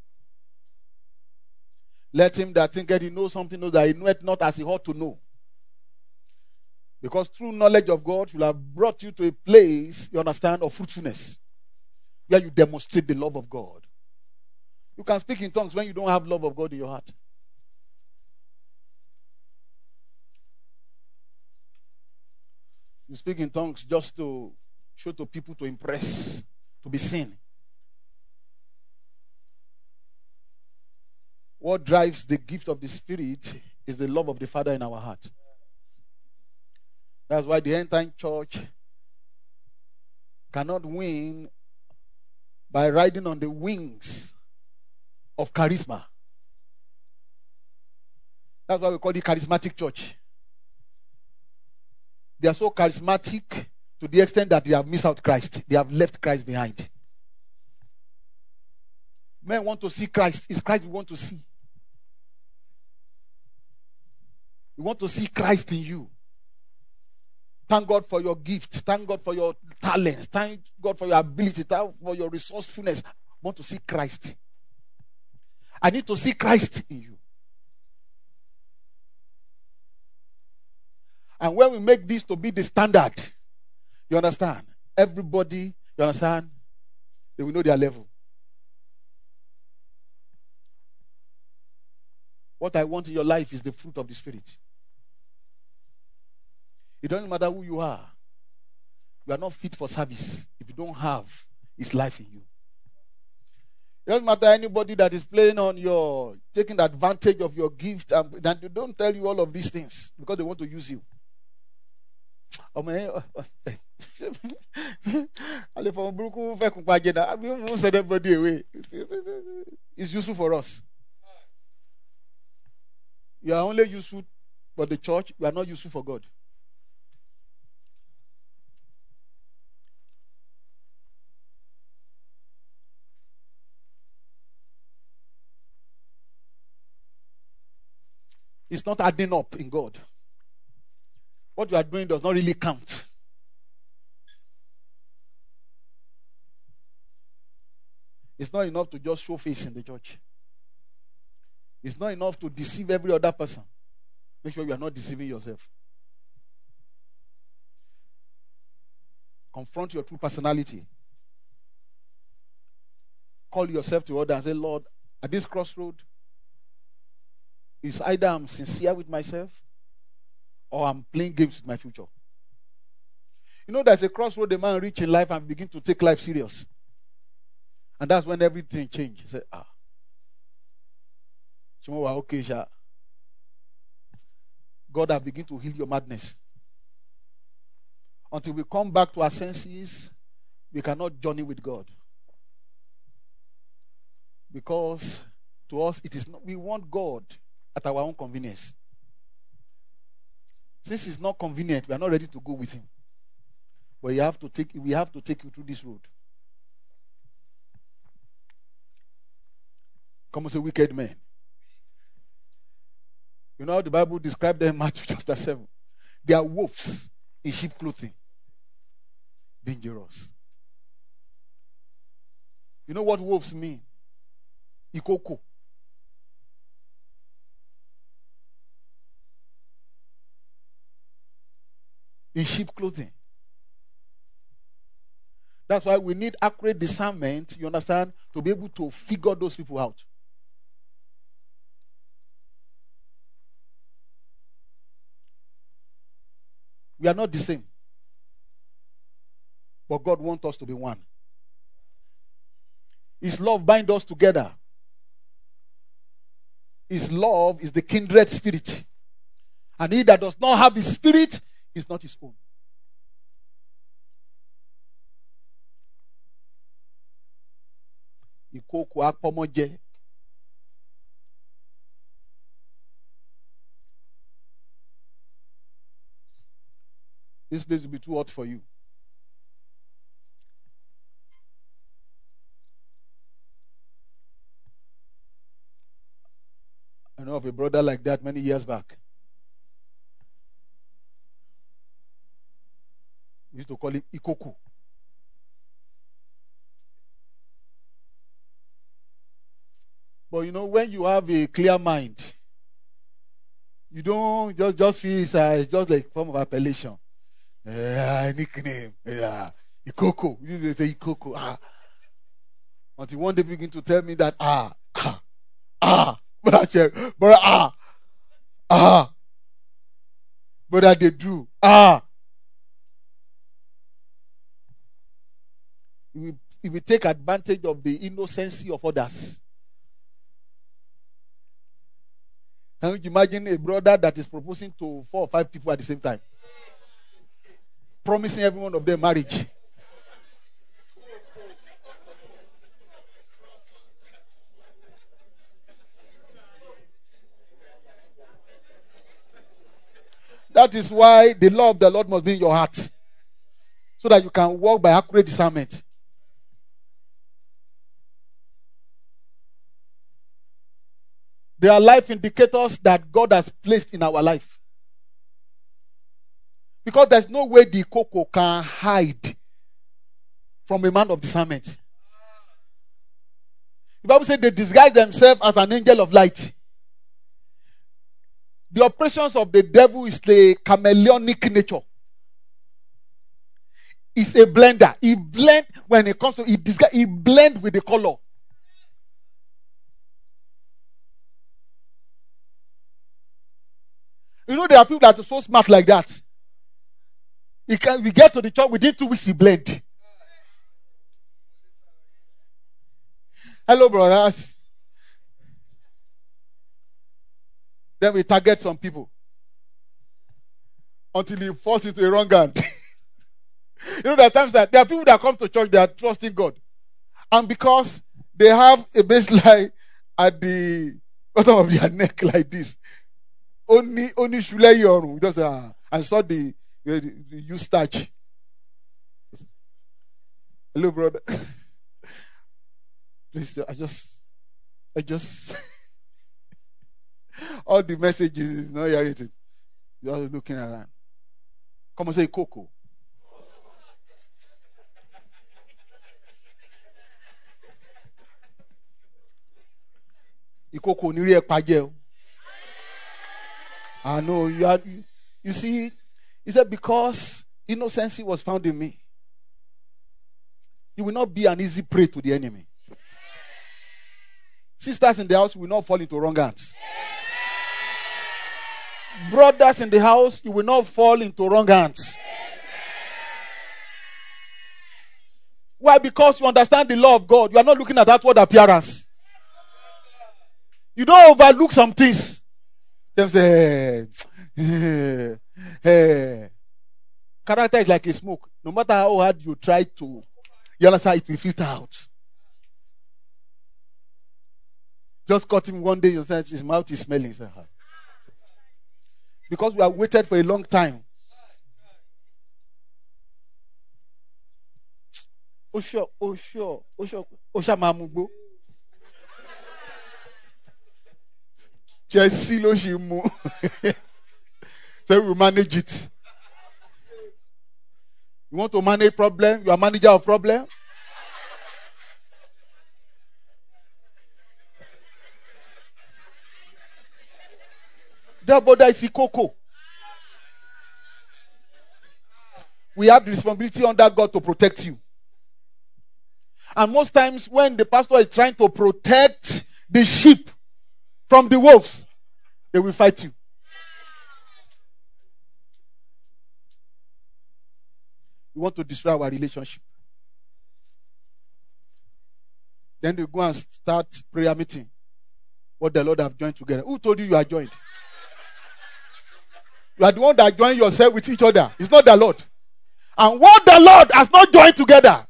Let him that thinketh he knows something know that he knoweth not as he ought to know. Because true knowledge of God will have brought you to a place, you understand, of fruitfulness, where you demonstrate the love of God. You can speak in tongues when you don't have love of God in your heart. You speak in tongues just to show to people, to impress, to be seen. What drives the gift of the Spirit is the love of the Father in our heart. That's why the end time church cannot win by riding on the wings of charisma. That's why we call it charismatic church. They are so charismatic to the extent that they have missed out Christ. They have left Christ behind. Men want to see Christ. It's Christ we want to see. We want to see Christ in you. Thank God for your gift. Thank God for your talents. Thank God for your ability. Thank God for your resourcefulness. I want to see Christ. I need to see Christ in you. And when we make this to be the standard, you understand? Everybody, you understand? They will know their level. What I want in your life is the fruit of the Spirit. It doesn't matter who you are. You are not fit for service if you don't have His life in you. It doesn't matter anybody that is playing on your, taking advantage of your gift, and they don't tell you all of these things because they want to use you. It's useful for us. You are only useful for the church. You are not useful for God. It's not adding up in God. What you are doing does not really count. It's not enough to just show face in the church. It's not enough to deceive every other person. Make sure you are not deceiving yourself. Confront your true personality. Call yourself to order and say, Lord, at this crossroad, it's either I'm sincere with myself or I'm playing games with my future. You know, there's a crossroad a man reach in life and begin to take life serious. And that's when everything changes. Say, okay, God has begun to heal your madness. Until we come back to our senses, we cannot journey with God. Because to us, it is not, we want God at our own convenience. Since it's not convenient, we are not ready to go with him. But we have to take you through this road. Come on, say wicked men. You know how the Bible described them in Matthew chapter 7? They are wolves in sheep clothing. Dangerous. You know what wolves mean? Ikoko. In sheep clothing. That's why we need accurate discernment, you understand, to be able to figure those people out. We are not the same. But God wants us to be one. His love binds us together. His love is the kindred spirit. And he that does not have his spirit is not his own. Ikoko apomoje. This place will be too hot for you. I know of a brother like that many years back. We used to call him Ikoku. But you know, when you have a clear mind, you don't just feel it's just like a form of appellation. Nickname. Ikoko. You just say Ikoko. Until one day begin to tell me that brother they do. If we take advantage of the innocency of others. Can you imagine a brother that is proposing to 4 or 5 people at the same time? Promising every one of them marriage. That is why the law of the Lord must be in your heart. So that you can walk by accurate discernment. There are life indicators that God has placed in our life. Because there's no way the cocoa can hide from a man of discernment. The Bible says they disguise themselves as an angel of light. The operations of the devil is the chameleonic nature. It's a blender. He blend when it comes to he blend with the color. You know there are people that are so smart like that. We get to the church within 2 weeks he blend. Hello, brothers. Then we target some people until he falls into a wrong hand. You know, there are times that there are people that come to church, they are trusting God. And because they have a baseline at the bottom of their neck like this, only shulei yorun. Just I saw the use starch. Hello, brother. Please, I just all the messages, not hearing it. Just looking around. Come on, say Coco. Ikoko ni ri e paje o. I know you see, he said, because innocency was found in me, you will not be an easy prey to the enemy. Sisters in the house will not fall into wrong hands. Brothers in the house, you will not fall into wrong hands. Why? Because you understand the law of God. You are not looking at outward appearance. You don't overlook some things. Them say, hey. Character is like a smoke. No matter how hard you try to You understand? It will filter out. Just caught him one day, you said his mouth is smelling. Because we have waited for a long time. Osho, Mamugbo. Jesse Loshimu. So we manage it. You want to manage problem? You are manager of problem? We have the responsibility under God to protect you. And most times when the pastor is trying to protect the sheep from the wolves, they will fight you. You want to destroy our relationship. Then they go and start prayer meeting. What the Lord have joined together. Who told you are joined? You are the one that join yourself with each other. It's not the Lord. And what the Lord has not joined together.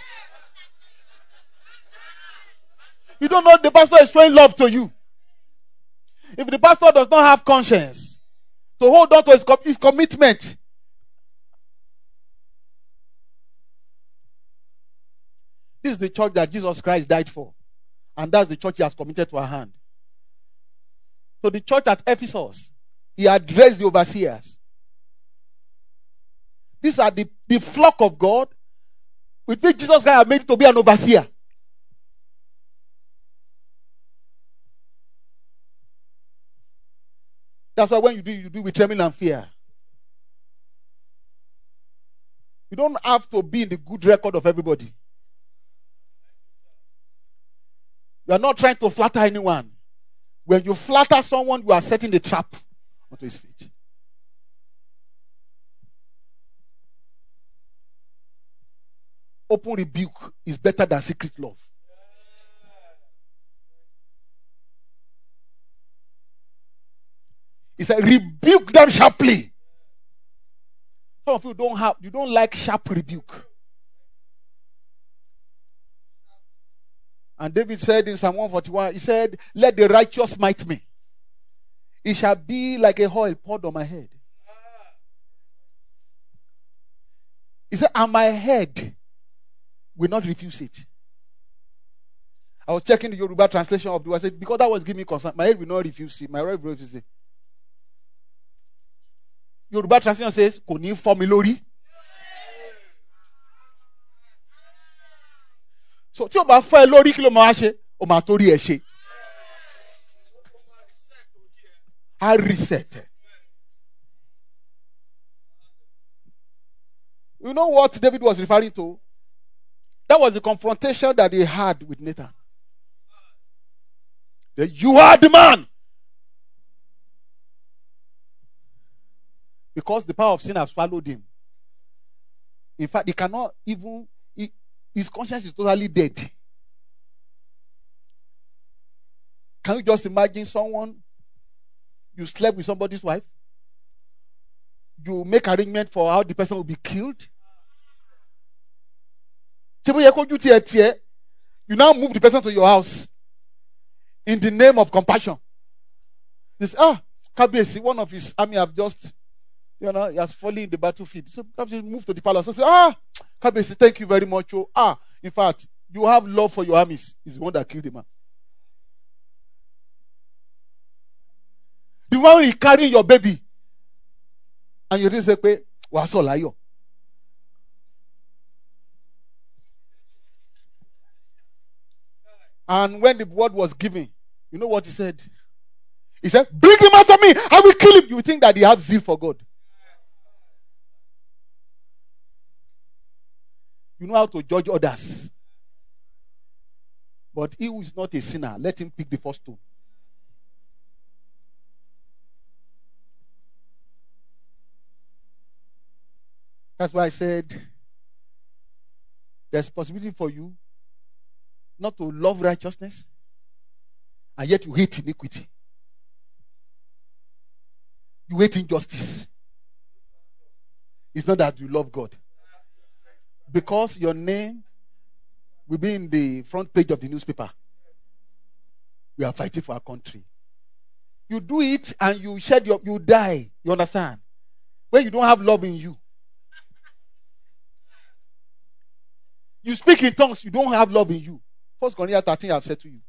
You don't know the pastor is showing love to you. If the pastor does not have conscience to hold on to his commitment, this is the church that Jesus Christ died for. And that's the church he has committed to our hand. So the church at Ephesus, he addressed the overseers. These are the flock of God with which Jesus Christ has made to be an overseer. That's why when you do with trembling and fear. You don't have to be in the good record of everybody. You are not trying to flatter anyone. When you flatter someone, you are setting the trap onto his feet. Open rebuke is better than secret love. He said, rebuke them sharply. Some of you don't like sharp rebuke. And David said in Psalm 141, he said, let the righteous smite me. It shall be like a oil poured on my head. He said, and my head will not refuse it. I was checking the Yoruba translation of the word. I said, because that was giving me concern. My head will not refuse it. My head will not refuse it. Yoruba translation says, kò ní fọ́ mi lórí. So tí o bá fọ́ ẹ lórí kí ló máa ṣe? O máa torí ẹ ṣe. I reset. You know what David was referring to? That was the confrontation that he had with Nathan. That you are the man. Because the power of sin has swallowed him. In fact, he cannot even, his conscience is totally dead. Can you just imagine someone, you slept with somebody's wife, you make arrangement for how the person will be killed. You now move the person to your house in the name of compassion. They say, Kabiyesi, one of his army have just, he has fallen in the battlefield. So Kabiyesi move to the palace. So, Kabiyesi, thank you very much. In fact, you have love for your armies. He's the one that killed the man. The one who carrying your baby. And you just say, what's all you? And when the word was given, you know what he said? He said, bring him out of me. I will kill him. You think that he has zeal for God. You know how to judge others. But he who is not a sinner, let him pick the first stone. That's why I said, there's possibility for you not to love righteousness, and yet you hate iniquity. You hate injustice. It's not that you love God. Because your name We'll be in the front page of the newspaper. We are fighting for our country. You do it and you die. You understand? When you don't have love in you. You speak in tongues, you don't have love in you. 1 Corinthians 13, I have said to you.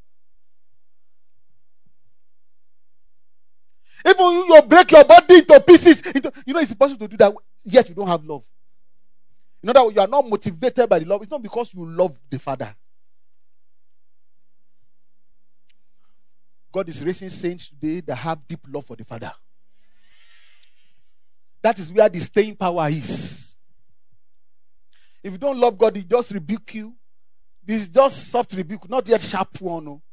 Even you break your body into pieces. It's impossible to do that, yet you don't have love. In other words, you are not motivated by the love. It's not because you love the Father. God is raising saints today that have deep love for the Father. That is where the staying power is. If you don't love God, He just rebuke you. This is just soft rebuke, not yet sharp one. No.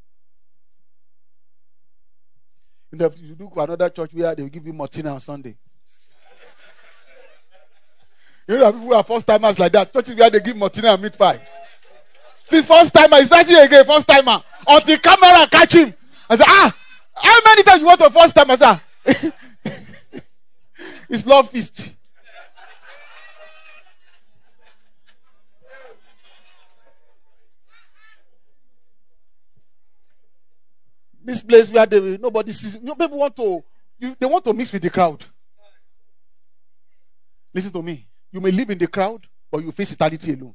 If you do another church where they will give you Martina on Sunday. People who are first timers like that. Churches where they give Martina and meat pie. This first timer is actually again first timer. Until camera catch him. I say, how many times you want a first timer, sir? It's love feast. This place where nobody sees. People want to mix with the crowd. Listen to me. You may live in the crowd, but you face eternity alone.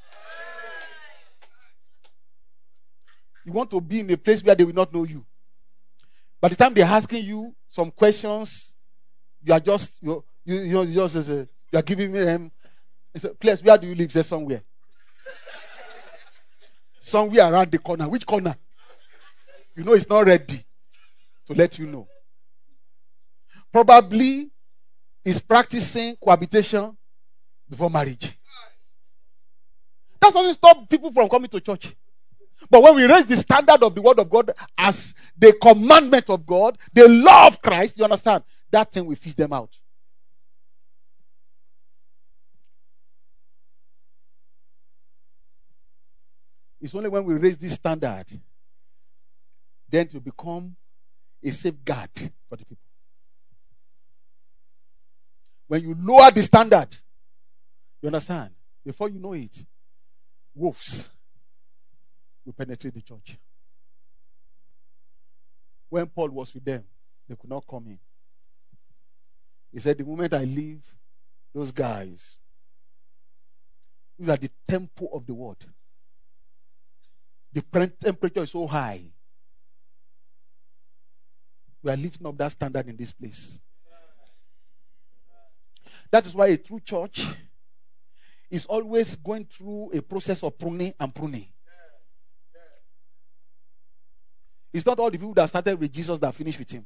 You want to be in a place where they will not know you. By the time they're asking you some questions, you are just you are giving them. It's a place. Where do you live? Say somewhere. Somewhere around the corner. Which corner? You know it's not ready to let you know. Probably is practicing cohabitation before marriage. That doesn't stop people from coming to church. But when we raise the standard of the word of God as the commandment of God, the law of Christ, you understand, that thing will fish them out. It's only when we raise this standard then to become a safeguard for the people. When you lower the standard, you understand, before you know it, wolves will penetrate the church. When Paul was with them, they could not come in. He said, the moment I leave, those guys, these are the temple of the word. The temperature is so high. We are lifting up that standard in this place. That is why a true church is always going through a process of pruning and pruning. It's not all the people that started with Jesus that finished with him.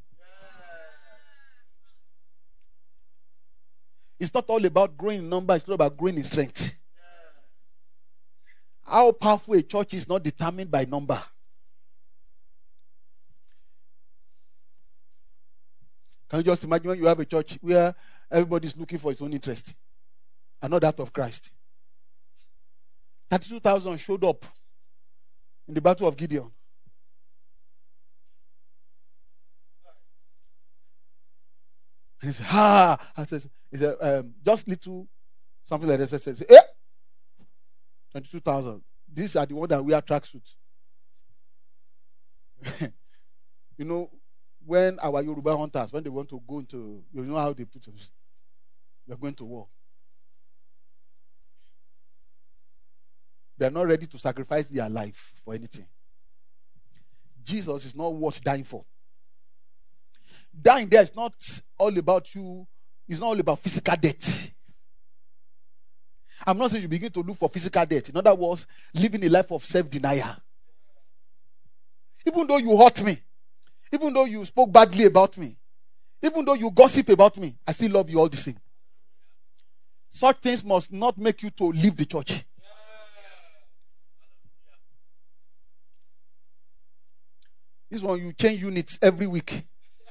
It's not all about growing in number, it's not about growing in strength. How powerful a church is not determined by number. Can you just imagine when you have a church where everybody's looking for his own interest and not that of Christ? 32,000 showed up in the battle of Gideon. And he said, he said, just little something like this. He says, 22,000. These are the ones that wear tracksuits. You know, when our Yoruba hunters, when they want to go into, you know how they put it, they're going to war. They're not ready to sacrifice their life for anything. Jesus is not worth dying for. Dying there is not all about you. It's not all about physical death. I'm not saying you begin to look for physical death. In other words, living a life of self-denial. Even though you hurt me, even though you spoke badly about me, even though you gossip about me, I still love you all the same. Such things must not make you to leave the church. This one, you change units every week.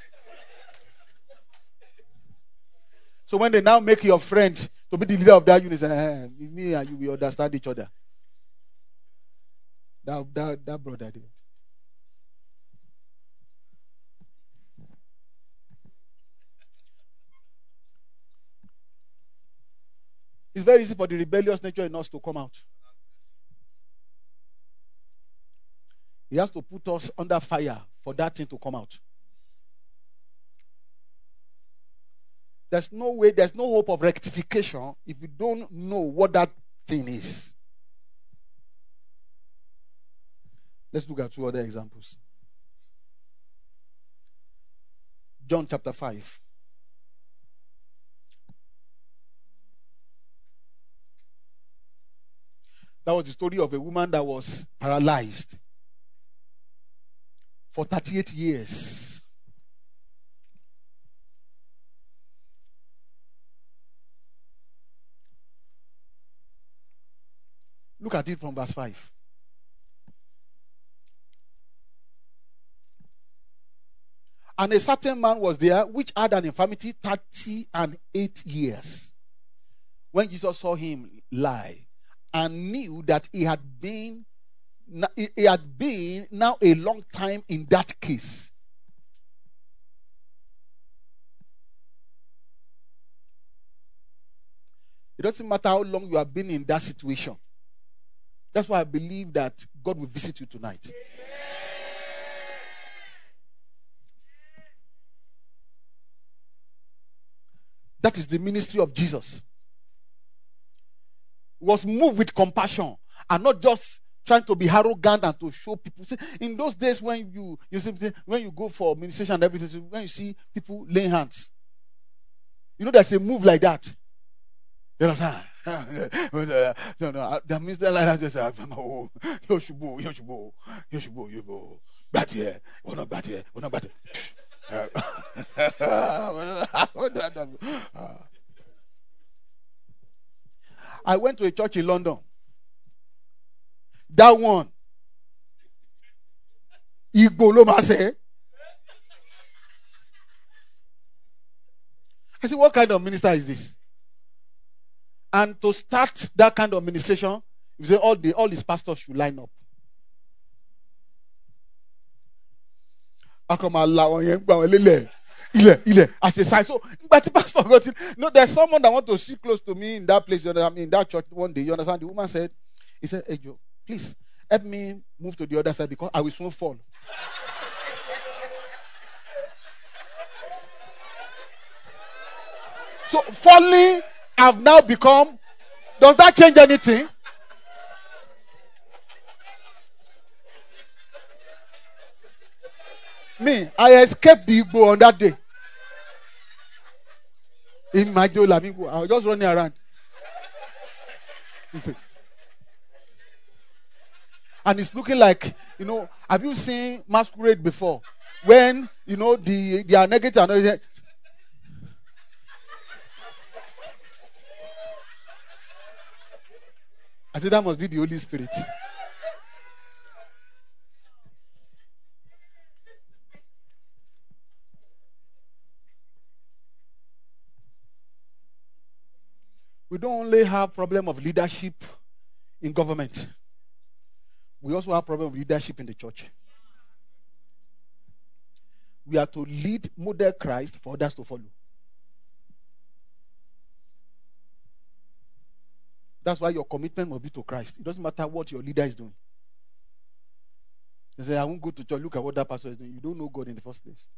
So when they now make your friend to be the leader of that unit, me and you, we understand each other. That brother did. It's very easy for the rebellious nature in us to come out. He has to put us under fire for that thing to come out. There's no way, there's no hope of rectification if you don't know what that thing is. Let's look at two other examples. John chapter 5. That was the story of a woman that was paralyzed for 38 years. Look at it from verse 5. And a certain man was there which had an infirmity 38 years. When Jesus saw him lie and knew that he had been now a long time in that case. It doesn't matter how long you have been in that situation. That's why I believe that God will visit you tonight. That is the ministry of Jesus. He was moved with compassion and not just trying to be arrogant and to show people. See, in those days when you see, when you go for ministration and everything, when you see people laying hands, you know there's a move like that. You understand? The minister like that just said, "No, you bat here, we're not bat here, we're not bat here." I went to a church in London. That one, Igbo lo ma say. I said, what kind of minister is this? And to start that kind of ministration, you say all these pastors should line up. As a sign. So, but the pastor got it. No, there's someone that want to sit close to me in that place. You know, I mean, in that church one day. You understand? The woman said, he said, "Hey Joe, please help me move to the other side because I will soon fall." So falling have now become. Does that change anything? Me, I escaped the Igbo on that day. In my Joe Lamingo, I was just running around. And it's looking like, you know, have you seen masquerade before? When, you know, they are negative and I said that must be the Holy Spirit. We don't only have problem of leadership in government. We also have problem of leadership in the church. We are to lead, model Christ for others to follow. That's why your commitment must be to Christ. It doesn't matter what your leader is doing. You say, I won't go to church. Look at what that pastor is doing. You don't know God in the first place.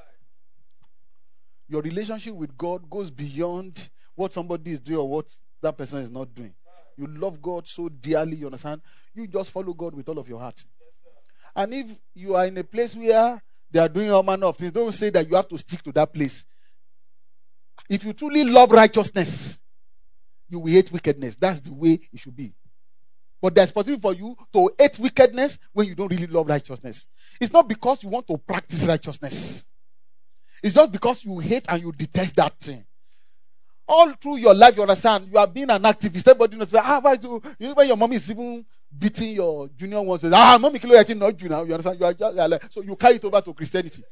Your relationship with God goes beyond what somebody is doing or what that person is not doing. You love God so dearly, you understand? You just follow God with all of your heart. And if you are in a place where they are doing all manner of things, don't say that you have to stick to that place. If you truly love righteousness, you will hate wickedness. That's the way it should be. But there's possibility for you to hate wickedness when you don't really love righteousness. It's not because you want to practice righteousness. It's just because you hate and you detest that thing. All through your life, you understand, you have been an activist. Everybody knows, why do you, when your mommy is even beating your junior ones, says, mommy, not you now. You understand? You are just, so you carry it over to Christianity.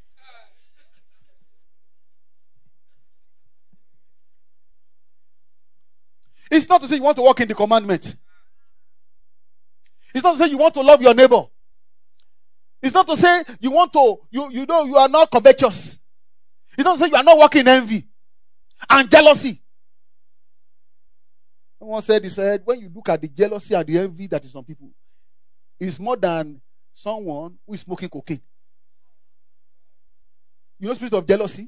It's not to say you want to walk in the commandment. It's not to say you want to love your neighbor. It's not to say you want to, you know, you are not covetous. It's not to say you are not walking in envy and jealousy. Someone said, he said, when you look at the jealousy and the envy that is on people, it's more than someone who is smoking cocaine. You know, spirit of jealousy.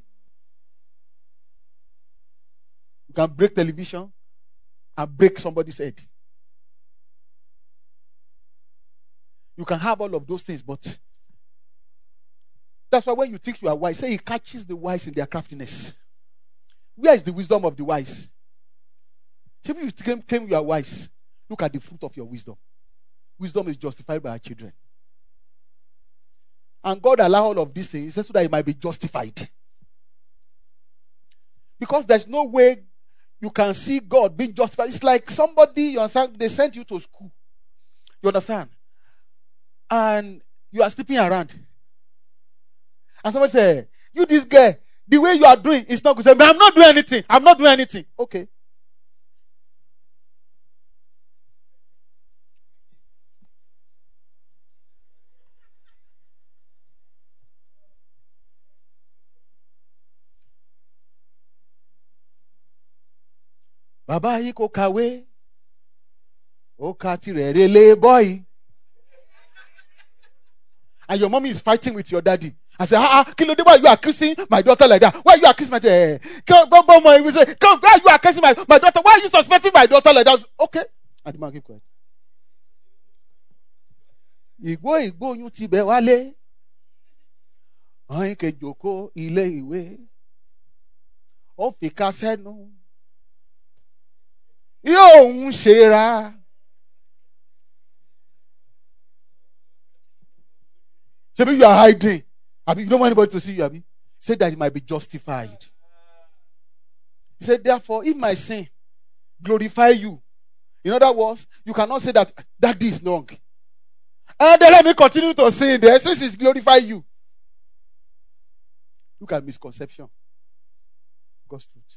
You can break television and break somebody's head. You can have all of those things, but that's why when you think you are wise, say he catches the wise in their craftiness. Where is the wisdom of the wise? If you claim you are wise, look at the fruit of your wisdom. Wisdom is justified by our children. And God allow all of these things so that it might be justified. Because there's no way you can see God being justified. It's like somebody, you understand, they sent you to school. You understand? And you are sleeping around. And somebody say, you this guy, the way you are doing is not good. Say, I'm not doing anything. I'm not doing anything. Okay. Baba yìí kò kàwé. Ó kà tirẹ̀ relé boy. And your mommy is fighting with your daddy. I say, Kilo, why you are kissing my daughter like that? Why you are kissing my daughter? Why you are kissing my daughter? Why are you suspecting my daughter like that? Okay. And the man keep quiet. Igbo yun ti bẹ̀ wálé. Ọ̀hìn kejòkó ilé ìwé. Ó fi ká sẹ́nu. Yóò ń ṣera. So maybe you are hiding. You don't want anybody to see you, Abi. Say that it might be justified. He said, therefore, if my sin glorify you, in other words, you cannot say that is wrong. And then let me continue to sin there since it glorify you. Look at misconception. God's truth.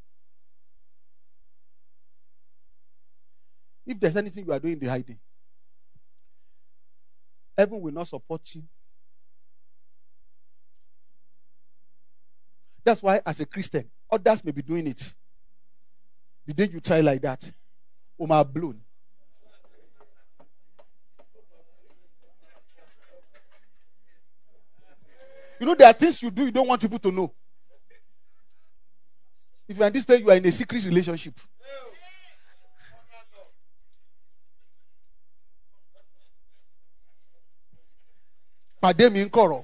If there's anything you are doing in the hiding, heaven will not support you. That's why, as a Christian, others may be doing it. The day you try like that, Omar blown. You know, there are things you do you don't want people to know. If you understand, you are in a secret relationship. Pàdé mi ń kọ̀rọ̀.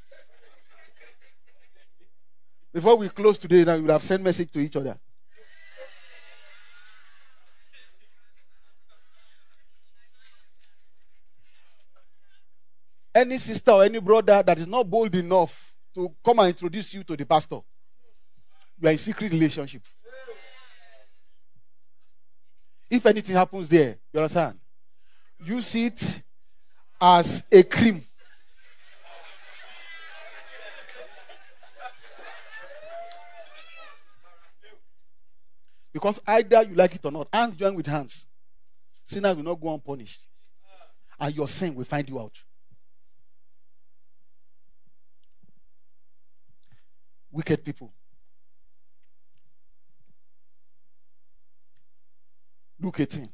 Before we close today, now we will have sent message to each other. Any sister or any brother that is not bold enough to come and introduce you to the pastor, you are in secret relationship. If anything happens there, you understand? You see it as a cream. Because either you like it or not, hands join with hands. Sinners will not go unpunished. And your sin will find you out. Wicked people. Luke 18.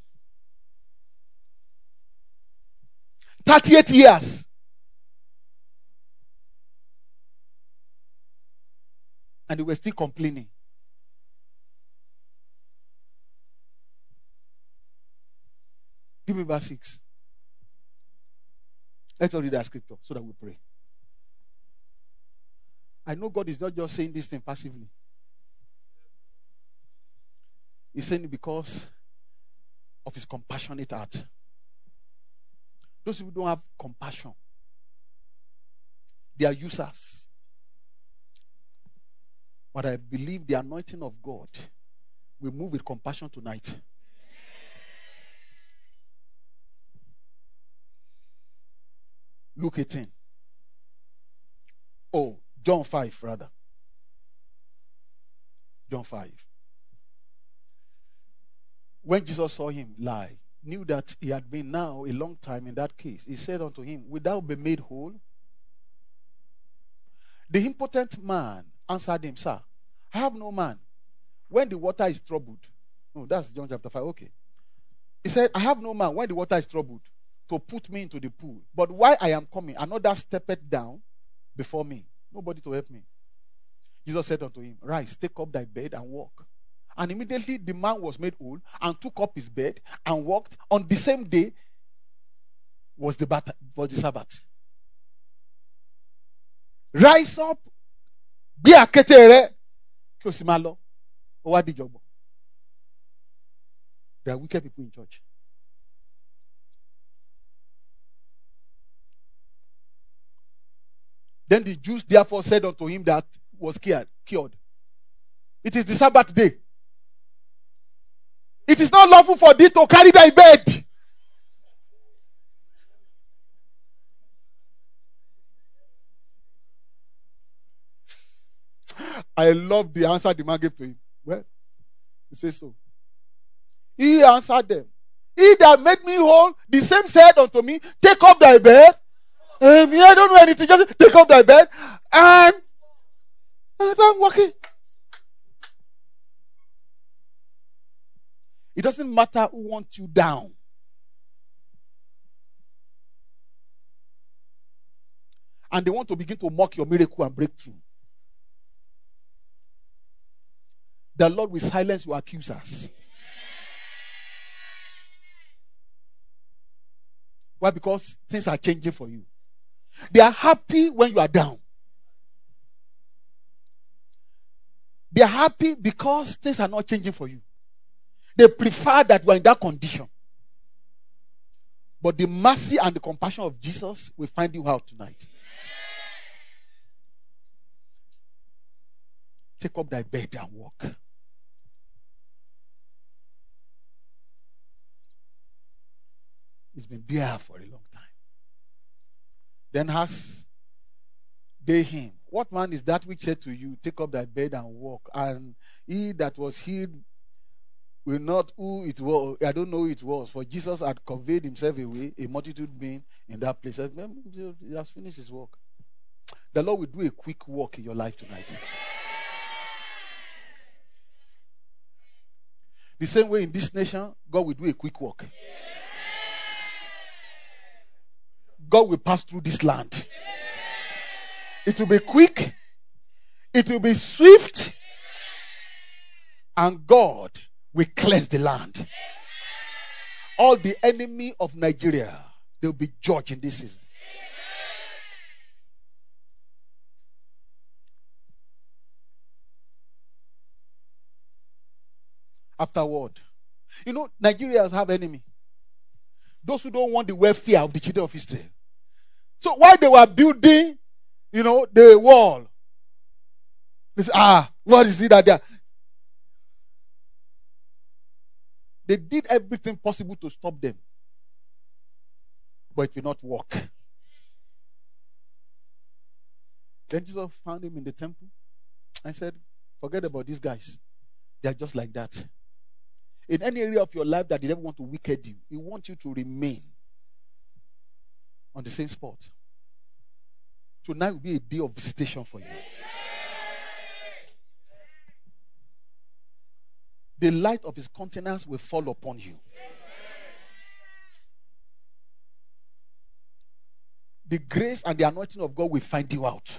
38 years. And they were still complaining. Give me verse 6. Let's all read that scripture so that we pray. I know God is not just saying this thing passively. He's saying it because of his compassionate heart. Those who don't have compassion, they are users. But I believe the anointing of God will move with compassion tonight. Luke 18. Oh, John 5, rather. John 5. When Jesus saw him lie, knew that he had been now a long time in that case, he said unto him, wilt thou be made whole? The impotent man answered him, Sir, I have no man. When the water is troubled. No, that's John chapter 5. Okay. He said, I have no man when the water is troubled. to put me into the pool. But while I am coming, another stepped down before me. Nobody to help me. Jesus said unto him, rise, take up thy bed and walk. And immediately the man was made whole and took up his bed and walked. On the same day was the Sabbath. Rise up, be a ketere, kosimalo, owadijobo. There are wicked people in church. Then the Jews therefore said unto him that was cured, it is the Sabbath day. It is not lawful for thee to carry thy bed. I love the answer the man gave to him. Well, he says so. He answered them, he that made me whole, the same said unto me, take up thy bed. I don't know anything, just take up thy bed and I'm walking. It doesn't matter who wants you down. And they want to begin to mock your miracle and breakthrough. The Lord will silence your accusers. Why? Because things are changing for you. They are happy when you are down. They are happy because things are not changing for you. They prefer that you are in that condition. But the mercy and the compassion of Jesus will find you out tonight. Take up thy bed and walk. It's been there for a long time. Then ask they him, what man is that which said to you, take up thy bed and walk? And he that was healed will not who it was. I don't know who it was. For Jesus had conveyed himself away, a multitude being in that place. He has finished his work. The Lord will do a quick work in your life tonight. The same way in this nation, God will do a quick work. God will pass through this land. It will be quick. It will be swift. And God will cleanse the land. All the enemy of Nigeria, they will be judged in this season. Afterward, Nigerians have enemy. Those who don't want the welfare of the children of Israel. So while they were building, the wall, they said, what is it that they are? They did everything possible to stop them. But it will not work. Then Jesus found him in the temple and said, forget about these guys. They are just like that. In any area of your life that they never want to wicked you, he wants you to remain on the same spot. Tonight will be a day of visitation for you. The light of his countenance will fall upon you. The grace and the anointing of God will find you out.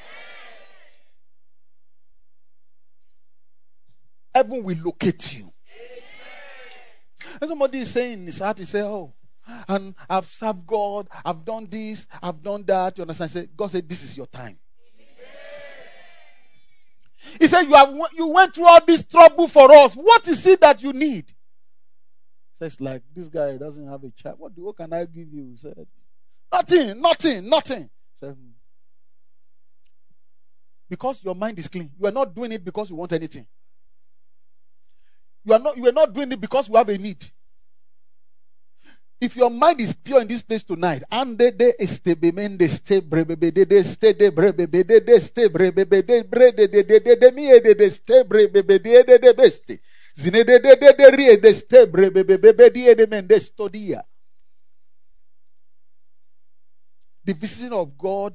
Heaven will locate you. And somebody is saying in his heart, he said, and I've served God, I've done this, I've done that. You understand? God said, this is your time. He said, you went through all this trouble for us. What is it that you need? Says, like, this guy doesn't have a child. What can I give you? He said, nothing. Said, because your mind is clean. You are not doing it because you want anything. You are not doing it because you have a need. If your mind is pure in this place tonight, and the visiting of God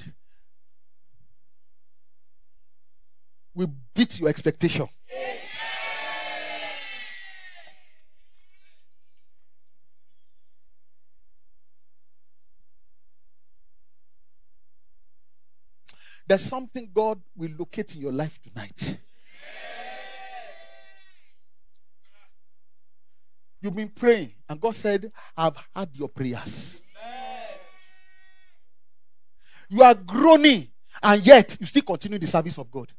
will beat your expectation. There's something God will locate in your life tonight. You've been praying, and God said, I've heard your prayers. You are groaning, and yet you still continue the service of God.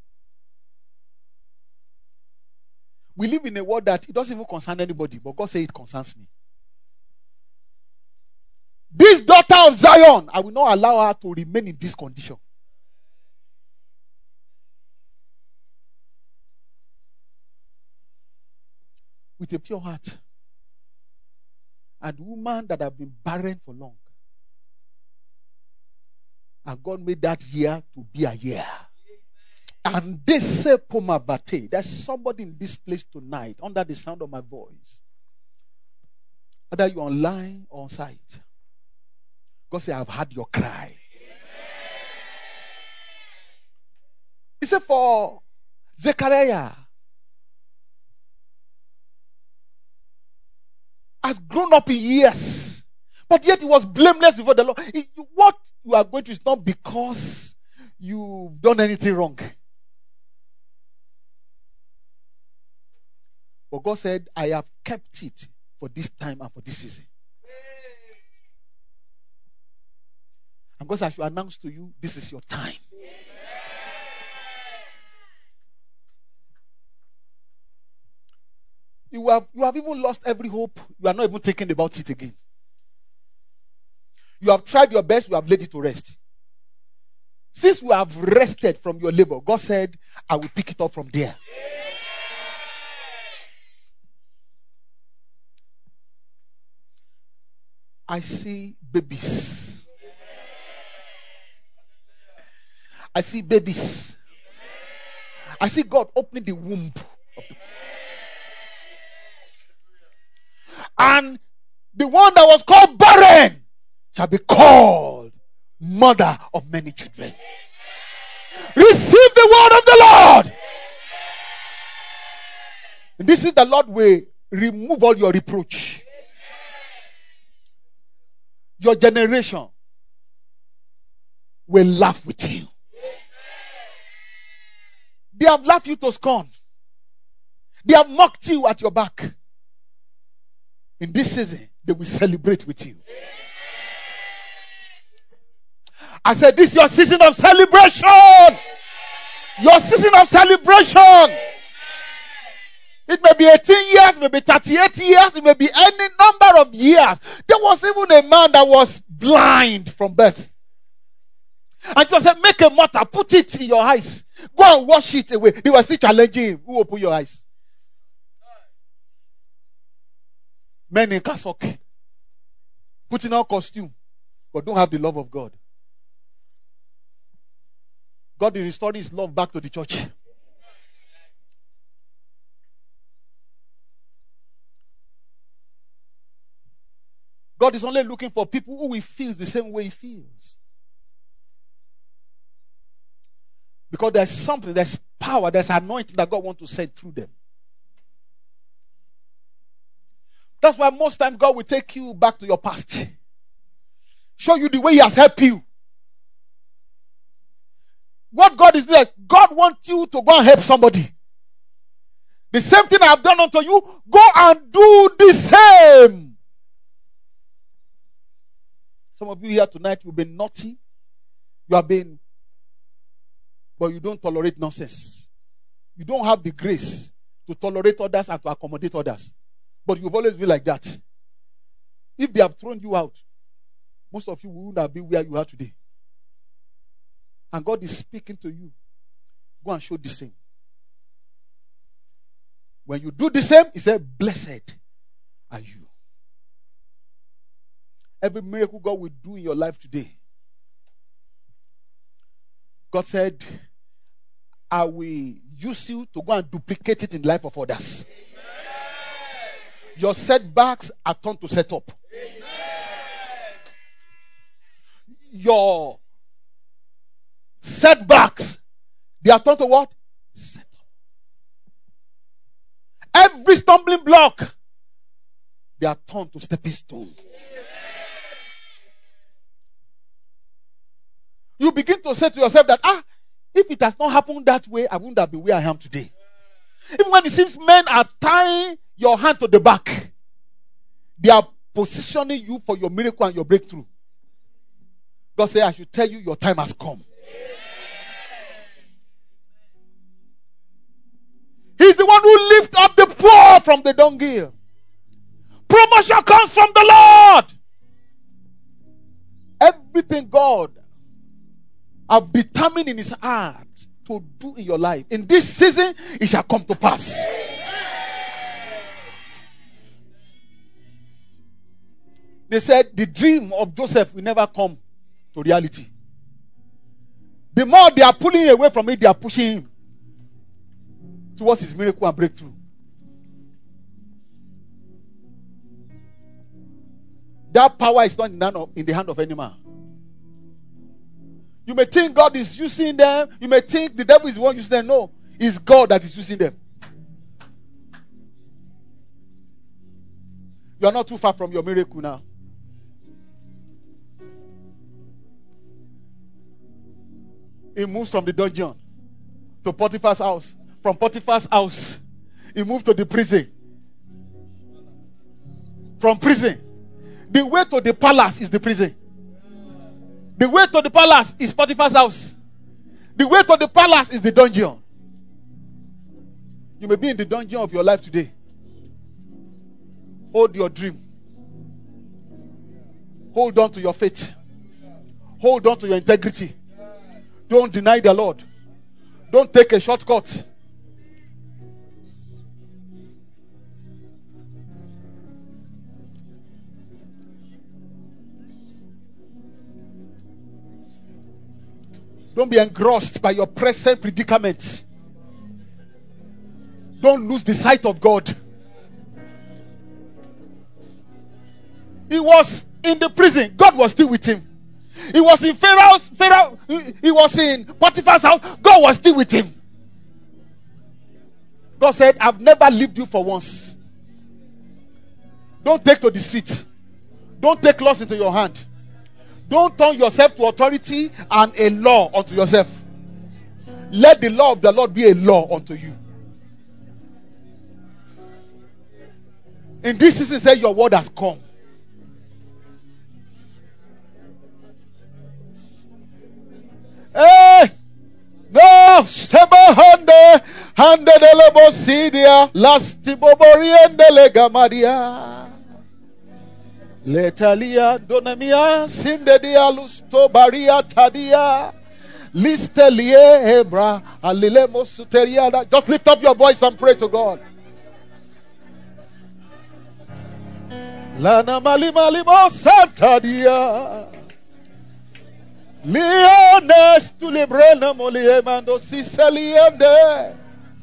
We live in a world that it doesn't even concern anybody, but God says it concerns me. This daughter of Zion, I will not allow her to remain in this condition. With a pure heart. And woman that have been barren for long. And God made that year to be a year. And they say, Pomavate, there's somebody in this place tonight, under the sound of my voice. Whether you're online or on site. God said, I've heard your cry. He said, for Zechariah has grown up in years, but yet he was blameless before the Lord. What you are going to is not because you've done anything wrong. But God said, I have kept it for this time and for this season. And God said, I should announce to you, this is your time. You have even lost every hope. You are not even thinking about it again. You have tried your best, you have laid it to rest. Since you have rested from your labor, God said, I will pick it up from there. I see babies. I see babies. I see God opening the womb of the... And the one that was called barren shall be called mother of many children. Receive the word of the Lord. And this is the Lord will remove all your reproach. Your generation will laugh with you. They have laughed you to scorn. They have mocked you at your back. In this season, they will celebrate with you. I said, this is your season of celebration. Your season of celebration. It may be 18 years, it may be 38 years, it may be any number of years. There was even a man that was blind from birth. And Jesus said, make a mortar, put it in your eyes. Go and wash it away. They were still challenging him. Who open your eyes? Men in cassock, putting on costume, but don't have the love of God. God is restoring his love back to the church. God is only looking for people who will feel the same way he feels. Because there's something, there's power, there's anointing that God wants to send through them. That's why most times God will take you back to your past. Show you the way he has helped you. What God is doing, God wants you to go and help somebody. The same thing I have done unto you, go and do the same. Some of you here tonight, you've been naughty. You have been, but you don't tolerate nonsense. You don't have the grace to tolerate others and to accommodate others. But you've always been like that. If they have thrown you out, most of you wouldn't have been where you are today. And God is speaking to you. Go and show the same. When you do the same, he said, blessed are you. Every miracle God will do in your life today, God said, I will use you to go and duplicate it in the life of others. Your setbacks are turned to set up. Amen. Your setbacks, they are turned to what? Set up. Every stumbling block, they are turned to stepping stone. You begin to say to yourself that, if it has not happened that way, I wouldn't have been where I am today. Even when it seems men are tying your hand to the back, they are positioning you for your miracle and your breakthrough. God said, I should tell you, your time has come. He's the one who lifts up the poor from the dunghill. Promotion comes from the Lord. Everything God have determined in his heart to do in your life, in this season, it shall come to pass. They said the dream of Joseph will never come to reality. The more they are pulling away from it, they are pushing him towards his miracle and breakthrough. That power is not in the hand of any man. You may think God is using them. You may think the devil is the one using them. No, it's God that is using them. You are not too far from your miracle now. He moves from the dungeon to Potiphar's house. From Potiphar's house, he moved to the prison. From prison, the way to the palace is the prison. The way to the palace is Potiphar's house. The way to the palace is the dungeon. You may be in the dungeon of your life today. Hold your dream. Hold on to your faith. Hold on to your integrity. Don't deny the Lord. Don't take a shortcut. Don't be engrossed by your present predicament. Don't lose the sight of God. He was in the prison. God was still with him. He was in he was in Potiphar's house. God was still with him. God said, I've never leaved you for once. Don't take to the street. Don't take laws into your hand. Don't turn yourself to authority and a law unto yourself. Let the law of the Lord be a law unto you. In this season, say your word has come. Hey! No! Sebahande! Hande de lebosidia! Lastiboboriende legamadia! Letalia donamia sindedia lusto baria tadia listelie hebra alilemo suteriada. Just lift up your voice and pray to God. Lana malima limo santadia Leones tu librena moliemando siseliende.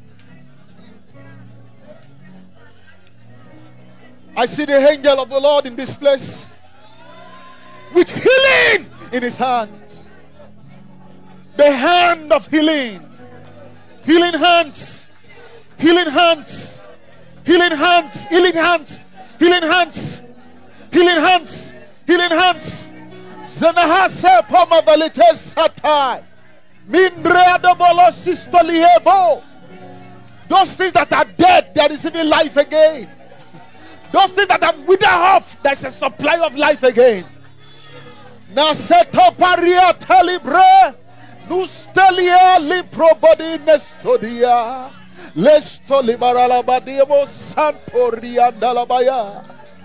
I see the angel of the Lord in this place with healing in his hand. The hand of healing. Healing hands. Healing hands. Healing hands. Healing hands. Healing hands. Healing hands. Healing hands. Zenahase poma valites satai. Mindrea de bolo sistoliebo. Those things that are dead, they are receiving life again. Those things that have withered off, there's a supply of life again. Naseto paria talibre, nustelia liprobody nestodia, lesto libaralabadiemo santoria dalabaya.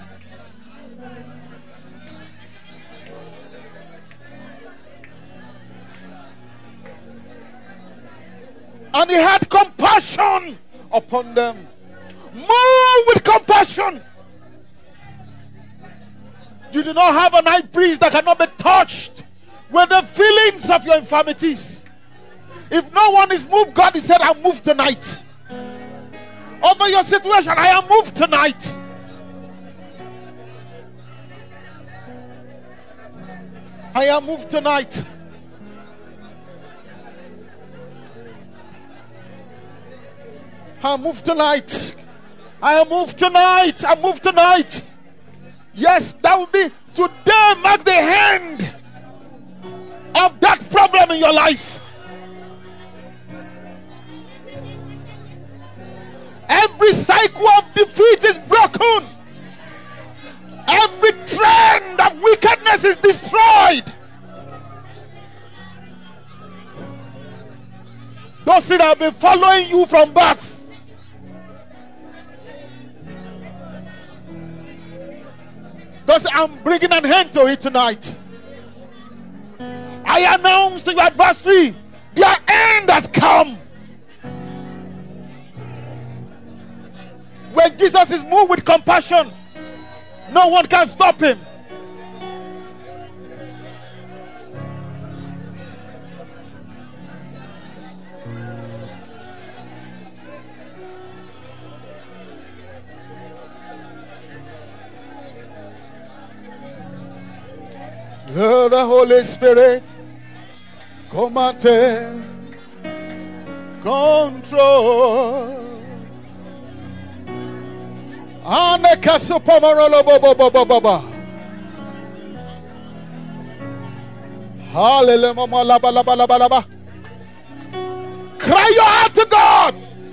And he had compassion upon them. Move with compassion. You do not have an high priest that cannot be touched with the feelings of your infirmities. If no one is moved, God has said, I'm moved tonight. Over your situation, I am moved tonight. I am moved tonight. I move tonight. I am moved tonight. I move tonight. Yes, that will be today. Marks the end of that problem problem in your life. Every cycle of defeat is broken. Every trend of wickedness is destroyed. Those that have been following you from birth, because I'm bringing an end to it tonight. I announce to your adversary, their end has come. When Jesus is moved with compassion, no one can stop him. Let the Holy Spirit come and take control. Hallelujah. Cry your heart to God.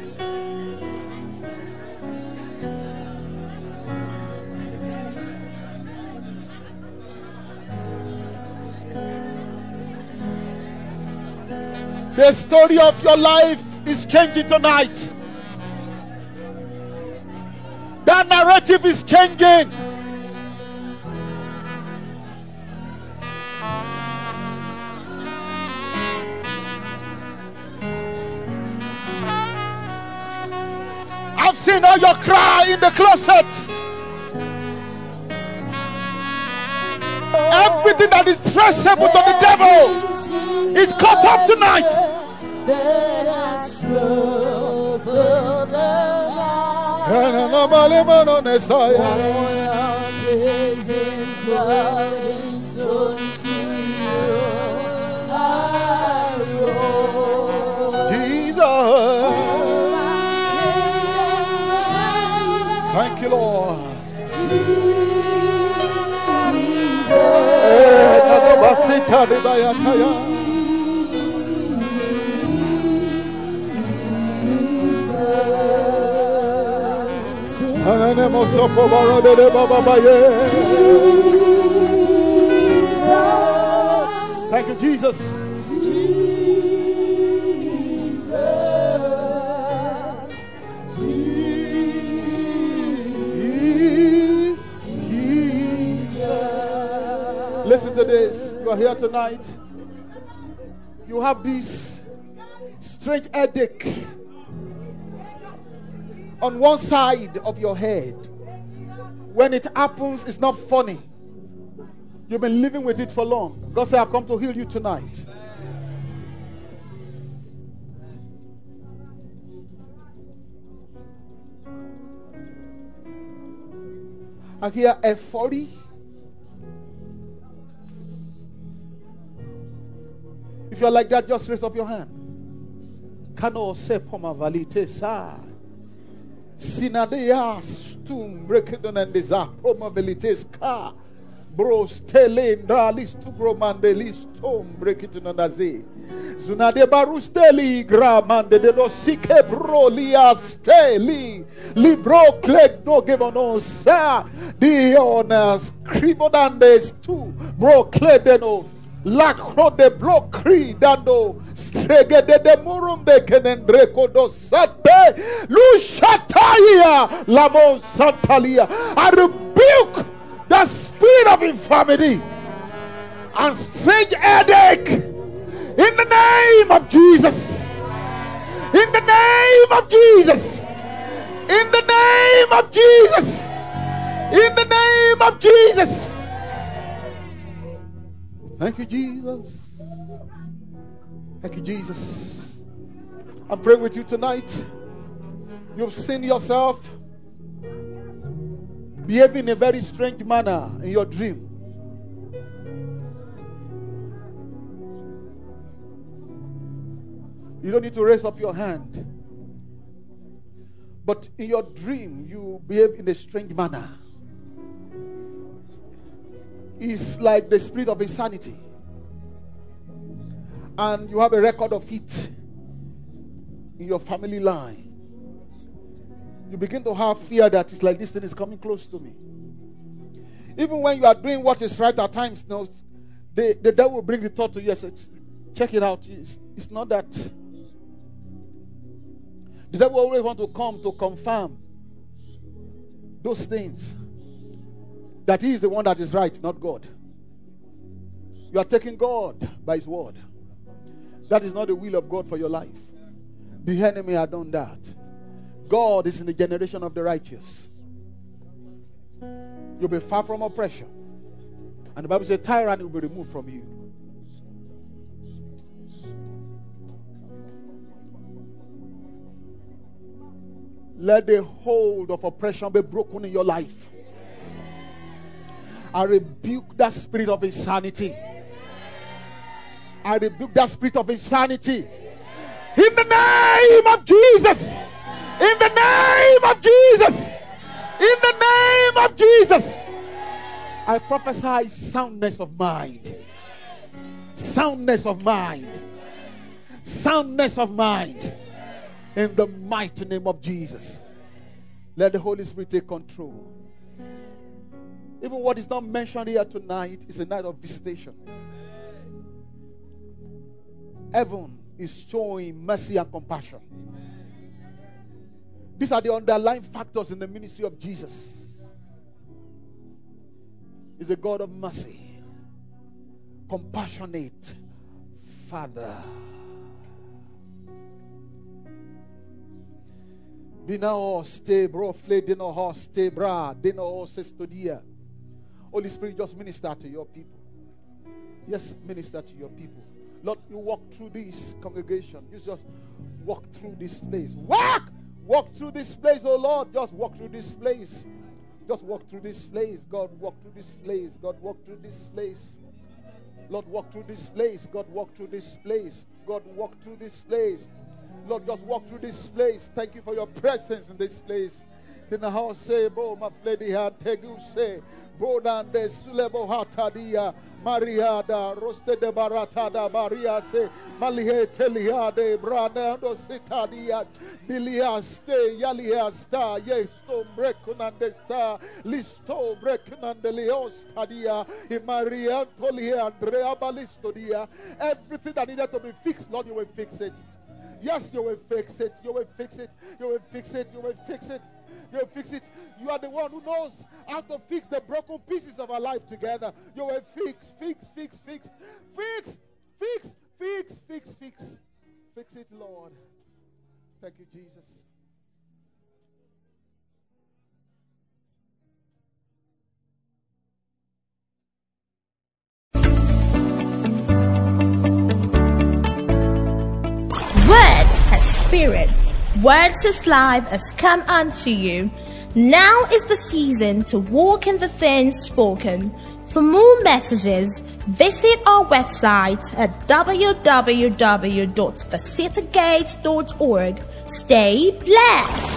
The story of your life is changing tonight. That narrative is changing. I've seen all your cry in the closet. Everything that is traceable to the devil is cut off tonight. Jesus, thank you, Lord. Thank you, Jesus. Listen to this. You are here tonight. You have this strange headache on one side of your head. When it happens, it's not funny. You've been living with it for long. God said, I've come to heal you tonight. I hear F40. If you're like that, just raise up your hand. Kano se poma valite sa. Sinadea stum brekedon and desa poma velites ka. Bros tele ndalis tu gromandelis tom brekedon and aze. Zunade barusteli gramande de lo sike bro liasteli libro clegg no gevono sa dionas cribodandes tu bro cledeno lacro de blo cri dando strege de murum de kenendreko do sate lushataia lamo santalia. I rebuke the spirit of infirmity and strange headache. In the name of Jesus. In the name of Jesus. In the name of Jesus. In the name of Jesus. Thank you, Jesus. Thank you, Jesus. I'm praying with you tonight. You've seen yourself behaving in a very strange manner in your dream. You don't need to raise up your hand. But in your dream, you behave in a strange manner. It's like the spirit of insanity. and you have a record of it in your family line, you begin to have fear that it's like this thing is coming close to me. Even when you are doing what is right at times, no, the devil will bring the thought to you and say, check it out. It's not that. The devil always wants to come to confirm those things. That he is the one that is right, not God. You are taking God by his word. That is not the will of God for your life. The enemy had done that. God is in the generation of the righteous. You'll be far from oppression. And the Bible says tyranny will be removed from you. Let the hold of oppression be broken in your life. I rebuke that spirit of insanity. I rebuke that spirit of insanity. In the name of Jesus. In the name of Jesus. In the name of Jesus. I prophesy soundness of mind. Soundness of mind. Soundness of mind. In the mighty name of Jesus. Let the Holy Spirit take control. Even what is not mentioned here tonight is a night of visitation. Heaven is showing mercy and compassion. These are the underlying factors in the ministry of Jesus. He's a God of mercy, compassionate Father. Dino stay bro flay dino horse stay bra dino sestodia. Holy Spirit, just minister to your people. Yes, minister to your people. Lord, you walk through this congregation. You just walk through this place. Walk through this place, oh Lord. Just walk through this place. Just walk through this place. God, walk through this place. God, walk through this place. Lord, walk through this place. God, walk through this place. God, walk through this place. Lord, just walk through this place. Thank you for your presence in this place. Then the house say, Bo, my fledi had tegu say, Bodan de Sulebo Hatadia, Maria da Roste de Baratada, Maria se, Malihe Telia de Branando Citadia, Bilia ste, Yalia sta, Yesto Brekunandesta, Listo Brekunandeleostadia, Maria Tolia, Andrea Balistodia. Everything that needed to be fixed, Lord, you will fix it. Yes, you will fix it. You will fix it. You will fix it. You will fix it. You will fix it. You are the one who knows how to fix the broken pieces of our life together. You will fix it, Lord. Thank you, Jesus. Words as spirit, words as life has come unto you. Now is the season to walk in the things spoken. For more messages, visit our website at www.thecitygate.org. Stay blessed.